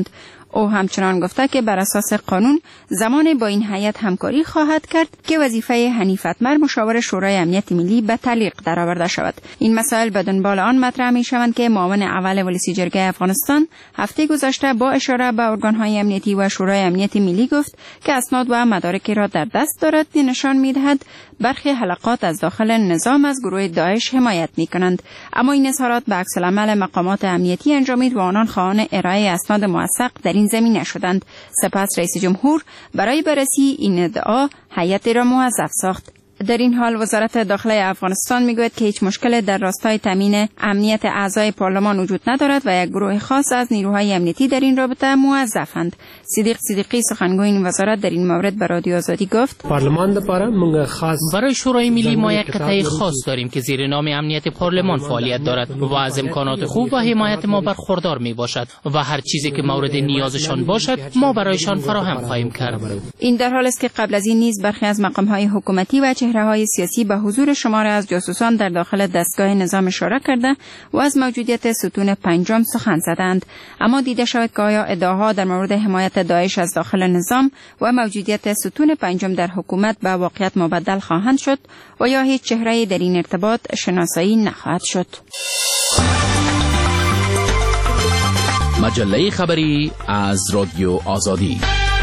او همچنان گفته که بر اساس قانون زمان با این هیئت همکاری خواهد کرد که وظیفه حنیف اتمر مشاور شورای امنیت ملی به تعلیق درآورده شود. این مسائل به دنبال آن مطرح می شوند که معاون اول ولسی جرگه افغانستان هفته گذشته با اشاره به ارگان‌های امنیتی و شورای امنیت ملی گفت که اسناد و مدارکی را در دست دارد که نشان می‌دهد برخی حلقات از داخل نظام از گروه داعش حمایت می‌کنند. اما این اظهارات به عکس العمل مقامات امنیتی انجامید و آنان خواهان ارائه اسناد موثق در این زمینه شدند. سپس رئیس جمهور برای بررسی این ادعا هیئتی را موظف ساخت. در این حال وزارت داخله افغانستان میگوید که هیچ مشکل در راستای تامین امنیت اعضای پارلمان وجود ندارد و یک گروه خاص از نیروهای امنیتی در این رابطه موظفند. صدیق صدیقی سخنگوی این وزارت در این مورد به رادیو آزادی گفت پارلمان برای شورای ملی ما یک قطعه خاص داریم که زیر نام امنیت پارلمان فعالیت دارد و از امکانات خوب و حمایت ما برخوردار می باشد و هر چیزی که مورد نیازشان باشد ما برایشان فراهم خواهیم کرد. این در حالی است که قبل از این نیز برخی از مقام‌های حکومتی و چهره‌های سیاسی به حضور شماری از جاسوسان در داخل دستگاه نظام اشاره کرده و از موجودیت ستون پنجم سخن زدند. اما دیده شود که آیا ادعاها در مورد حمایت داعش از داخل نظام و موجودیت ستون پنجم در حکومت به واقعیت مبدل خواهند شد و یا هیچ چهره‌ای در این ارتباط شناسایی نخواهد شد. مجله خبری از رادیو آزادی.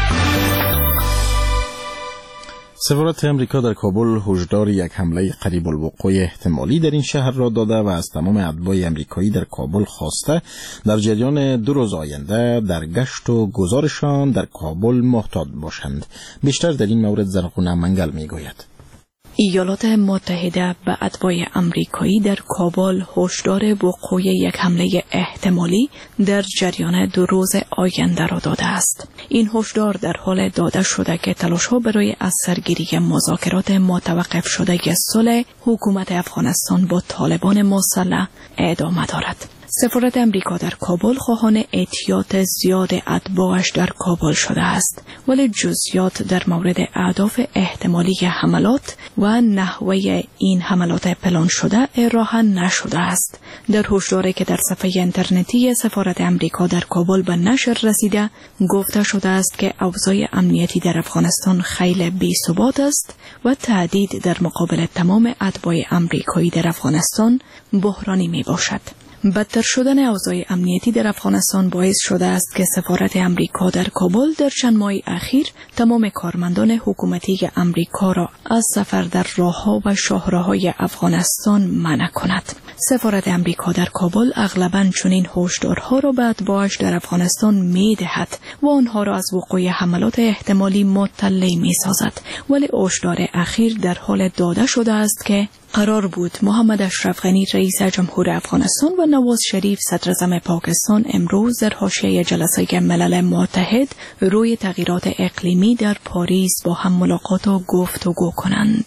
سفارت امریکا در کابل هشدار یک حمله قریب الوقوع احتمالی در این شهر را داده و از تمام اتباع امریکایی در کابل خواسته در جریان دو روز آینده در گشت و گذارشان در کابل محتاط باشند. بیشتر در این مورد زرغونه منگل میگوید. ایالات متحده به اتباع امریکایی در کابل هشدار وقوع یک حمله احتمالی در جریان دو روز آینده را داده است. این هشدار در حال داده شده که تلاش‌ها برای از سرگیری مذاکرات متوقف شده صلح حکومت افغانستان با طالبان مسلح ادامه دارد. سفارت امریکا در کابل خواهان احتیاط زیاد اتباعش در کابل شده است، ولی جزئیات در مورد اهداف احتمالی حملات و نحوه این حملات پلان شده ارائه نشده است. در هشداری که در صفحه اینترنتی سفارت امریکا در کابل به نشر رسیده گفته شده است که اوضاع امنیتی در افغانستان خیلی بی‌ثبات است و تهدید در مقابل تمام اتباع امریکایی در افغانستان بحرانی می باشد. بدتر شدن اوضاع امنیتی در افغانستان باعث شده است که سفارت امریکا در کابل در چند ماه اخیر تمام کارمندان حکومتی امریکا را از سفر در راه‌ها و شاهراهای افغانستان منع کند. سفارت امریکا در کابل اغلباً چنین هشدارها را به اتباعش در افغانستان می‌دهد و آنها را از وقوع حملات احتمالی مطلع می‌سازد، ولی هشدار اخیر در حال داده شده است که قرار بود محمد اشرف غنی رئیس جمهور افغانستان و نواز شریف صدر اعظم پاکستان امروز در حاشیه جلسه ملل متحد روی تغییرات اقلیمی در پاریس با هم ملاقات و گفتگو کنند.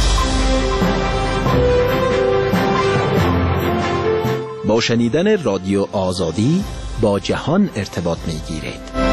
با شنیدن رادیو آزادی با جهان ارتباط می‌گیرید.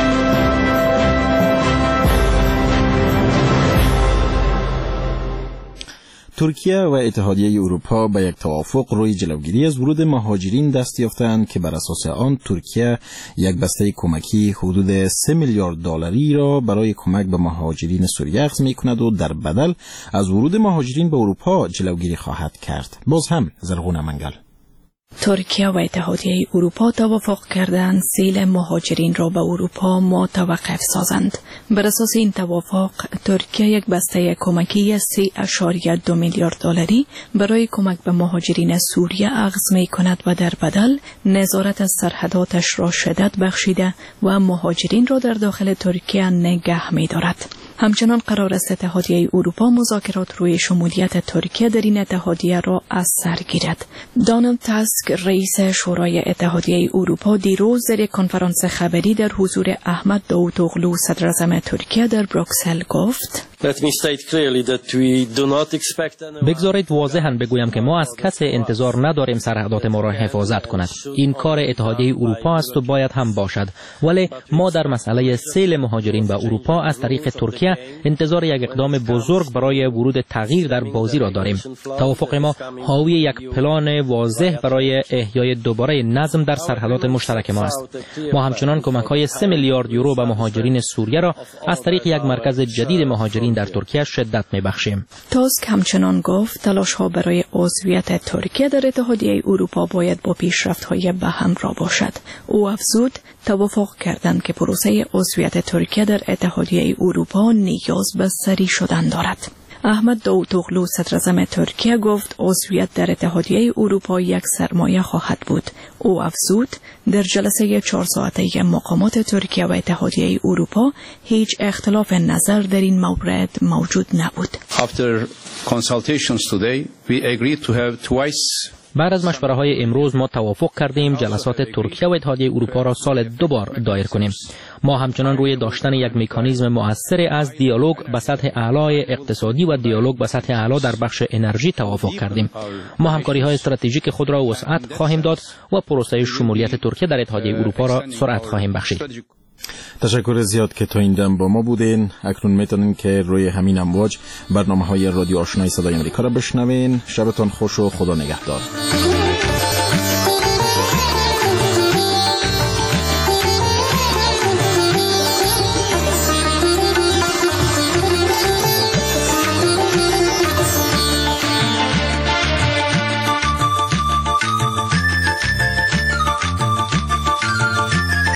ترکیه و اتحادیه اروپا به یک توافق روی جلوگیری از ورود مهاجرین دست یافتند که بر اساس آن ترکیه یک بسته کمکی حدود سه میلیارد دلاری را برای کمک به مهاجرین سوریه اخذ می‌کند و در بدل از ورود مهاجرین به اروپا جلوگیری خواهد کرد. باز هم زرغونه منگل. ترکیه و اتحادیه اروپا توافق کردند سیل مهاجرین را به اروپا متوقف سازند. بر اساس این توافق ترکیه یک بسته کمکی سه اشاریه دو میلیارد دلاری برای کمک به مهاجرین سوریه اخذ می کند و در بدل نظارت از سرحداتش را شدت بخشیده و مهاجرین را در داخل ترکیه نگه می دارد. همچنان قرار است اتحادیه اروپا مذاکرات روی شمولیت ترکیه در این اتحادیه را از سر گیرد. دونالد تاسک رئیس شورای اتحادیه اروپا دیروز در یک کنفرانس خبری در حضور احمد داوطوغلو صدر اعظم ترکیه در بروکسل گفت بگذارید واضحاً بگویم که ما از کسی انتظار نداریم سرحدات ما را حفاظت کند. این کار اتحادیه اروپا است و باید هم باشد. ولی ما در مسئله سیل مهاجرین به اروپا از طریق ترکیه انتظار یک اقدام بزرگ برای ورود تغییر در بازی را داریم. توافق ما حاوی یک پلان واضح برای احیای دوباره نظم در سرحدات مشترک ما است. ما همچنان کمک‌های سه میلیارد یورو به مهاجرین سوریه را از طریق یک مرکز جدید مهاجرین در ترکیه شدت می‌بخشیم. تاسک همچنان گفت تلاش‌ها برای عضویت ترکیه در اتحادیه اروپا باید با پیشرفت‌های به همراه باشد. او افزود توافق کردند که پروسه عضویت ترکیه در اتحادیه اروپا نیاز به سری شدن دارد. احمد داوطوغلو صدراعظم ترکیه گفت عضویت در اتحادیه اروپا یک سرمایه خواهد بود. او افزود در جلسه چهار ساعته مقامات ترکیه و اتحادیه اروپا هیچ اختلاف نظر در این مورد موجود نبود. After consultations today, we agreed to have twice بعد از مشوره های امروز ما توافق کردیم جلسات ترکیه و اتحادیه اروپا را سال دو بار دایر کنیم. ما همچنان روی داشتن یک مکانیزم مؤثر از دیالوگ به سطح اعلی اقتصادی و دیالوگ به سطح اعلی در بخش انرژی توافق کردیم. ما همکاری های استراتژیک خود را وسعت خواهیم داد و پروسه شمولیت ترکیه در اتحادیه اروپا را سرعت خواهیم بخشید. تشکر زیاد که تا این دم با ما بودین. اکنون میتونین که روی همین امواج برنامه های رادیو آشنای صدای امریکا را بشنوین. شبتان خوش و خدا نگهدار.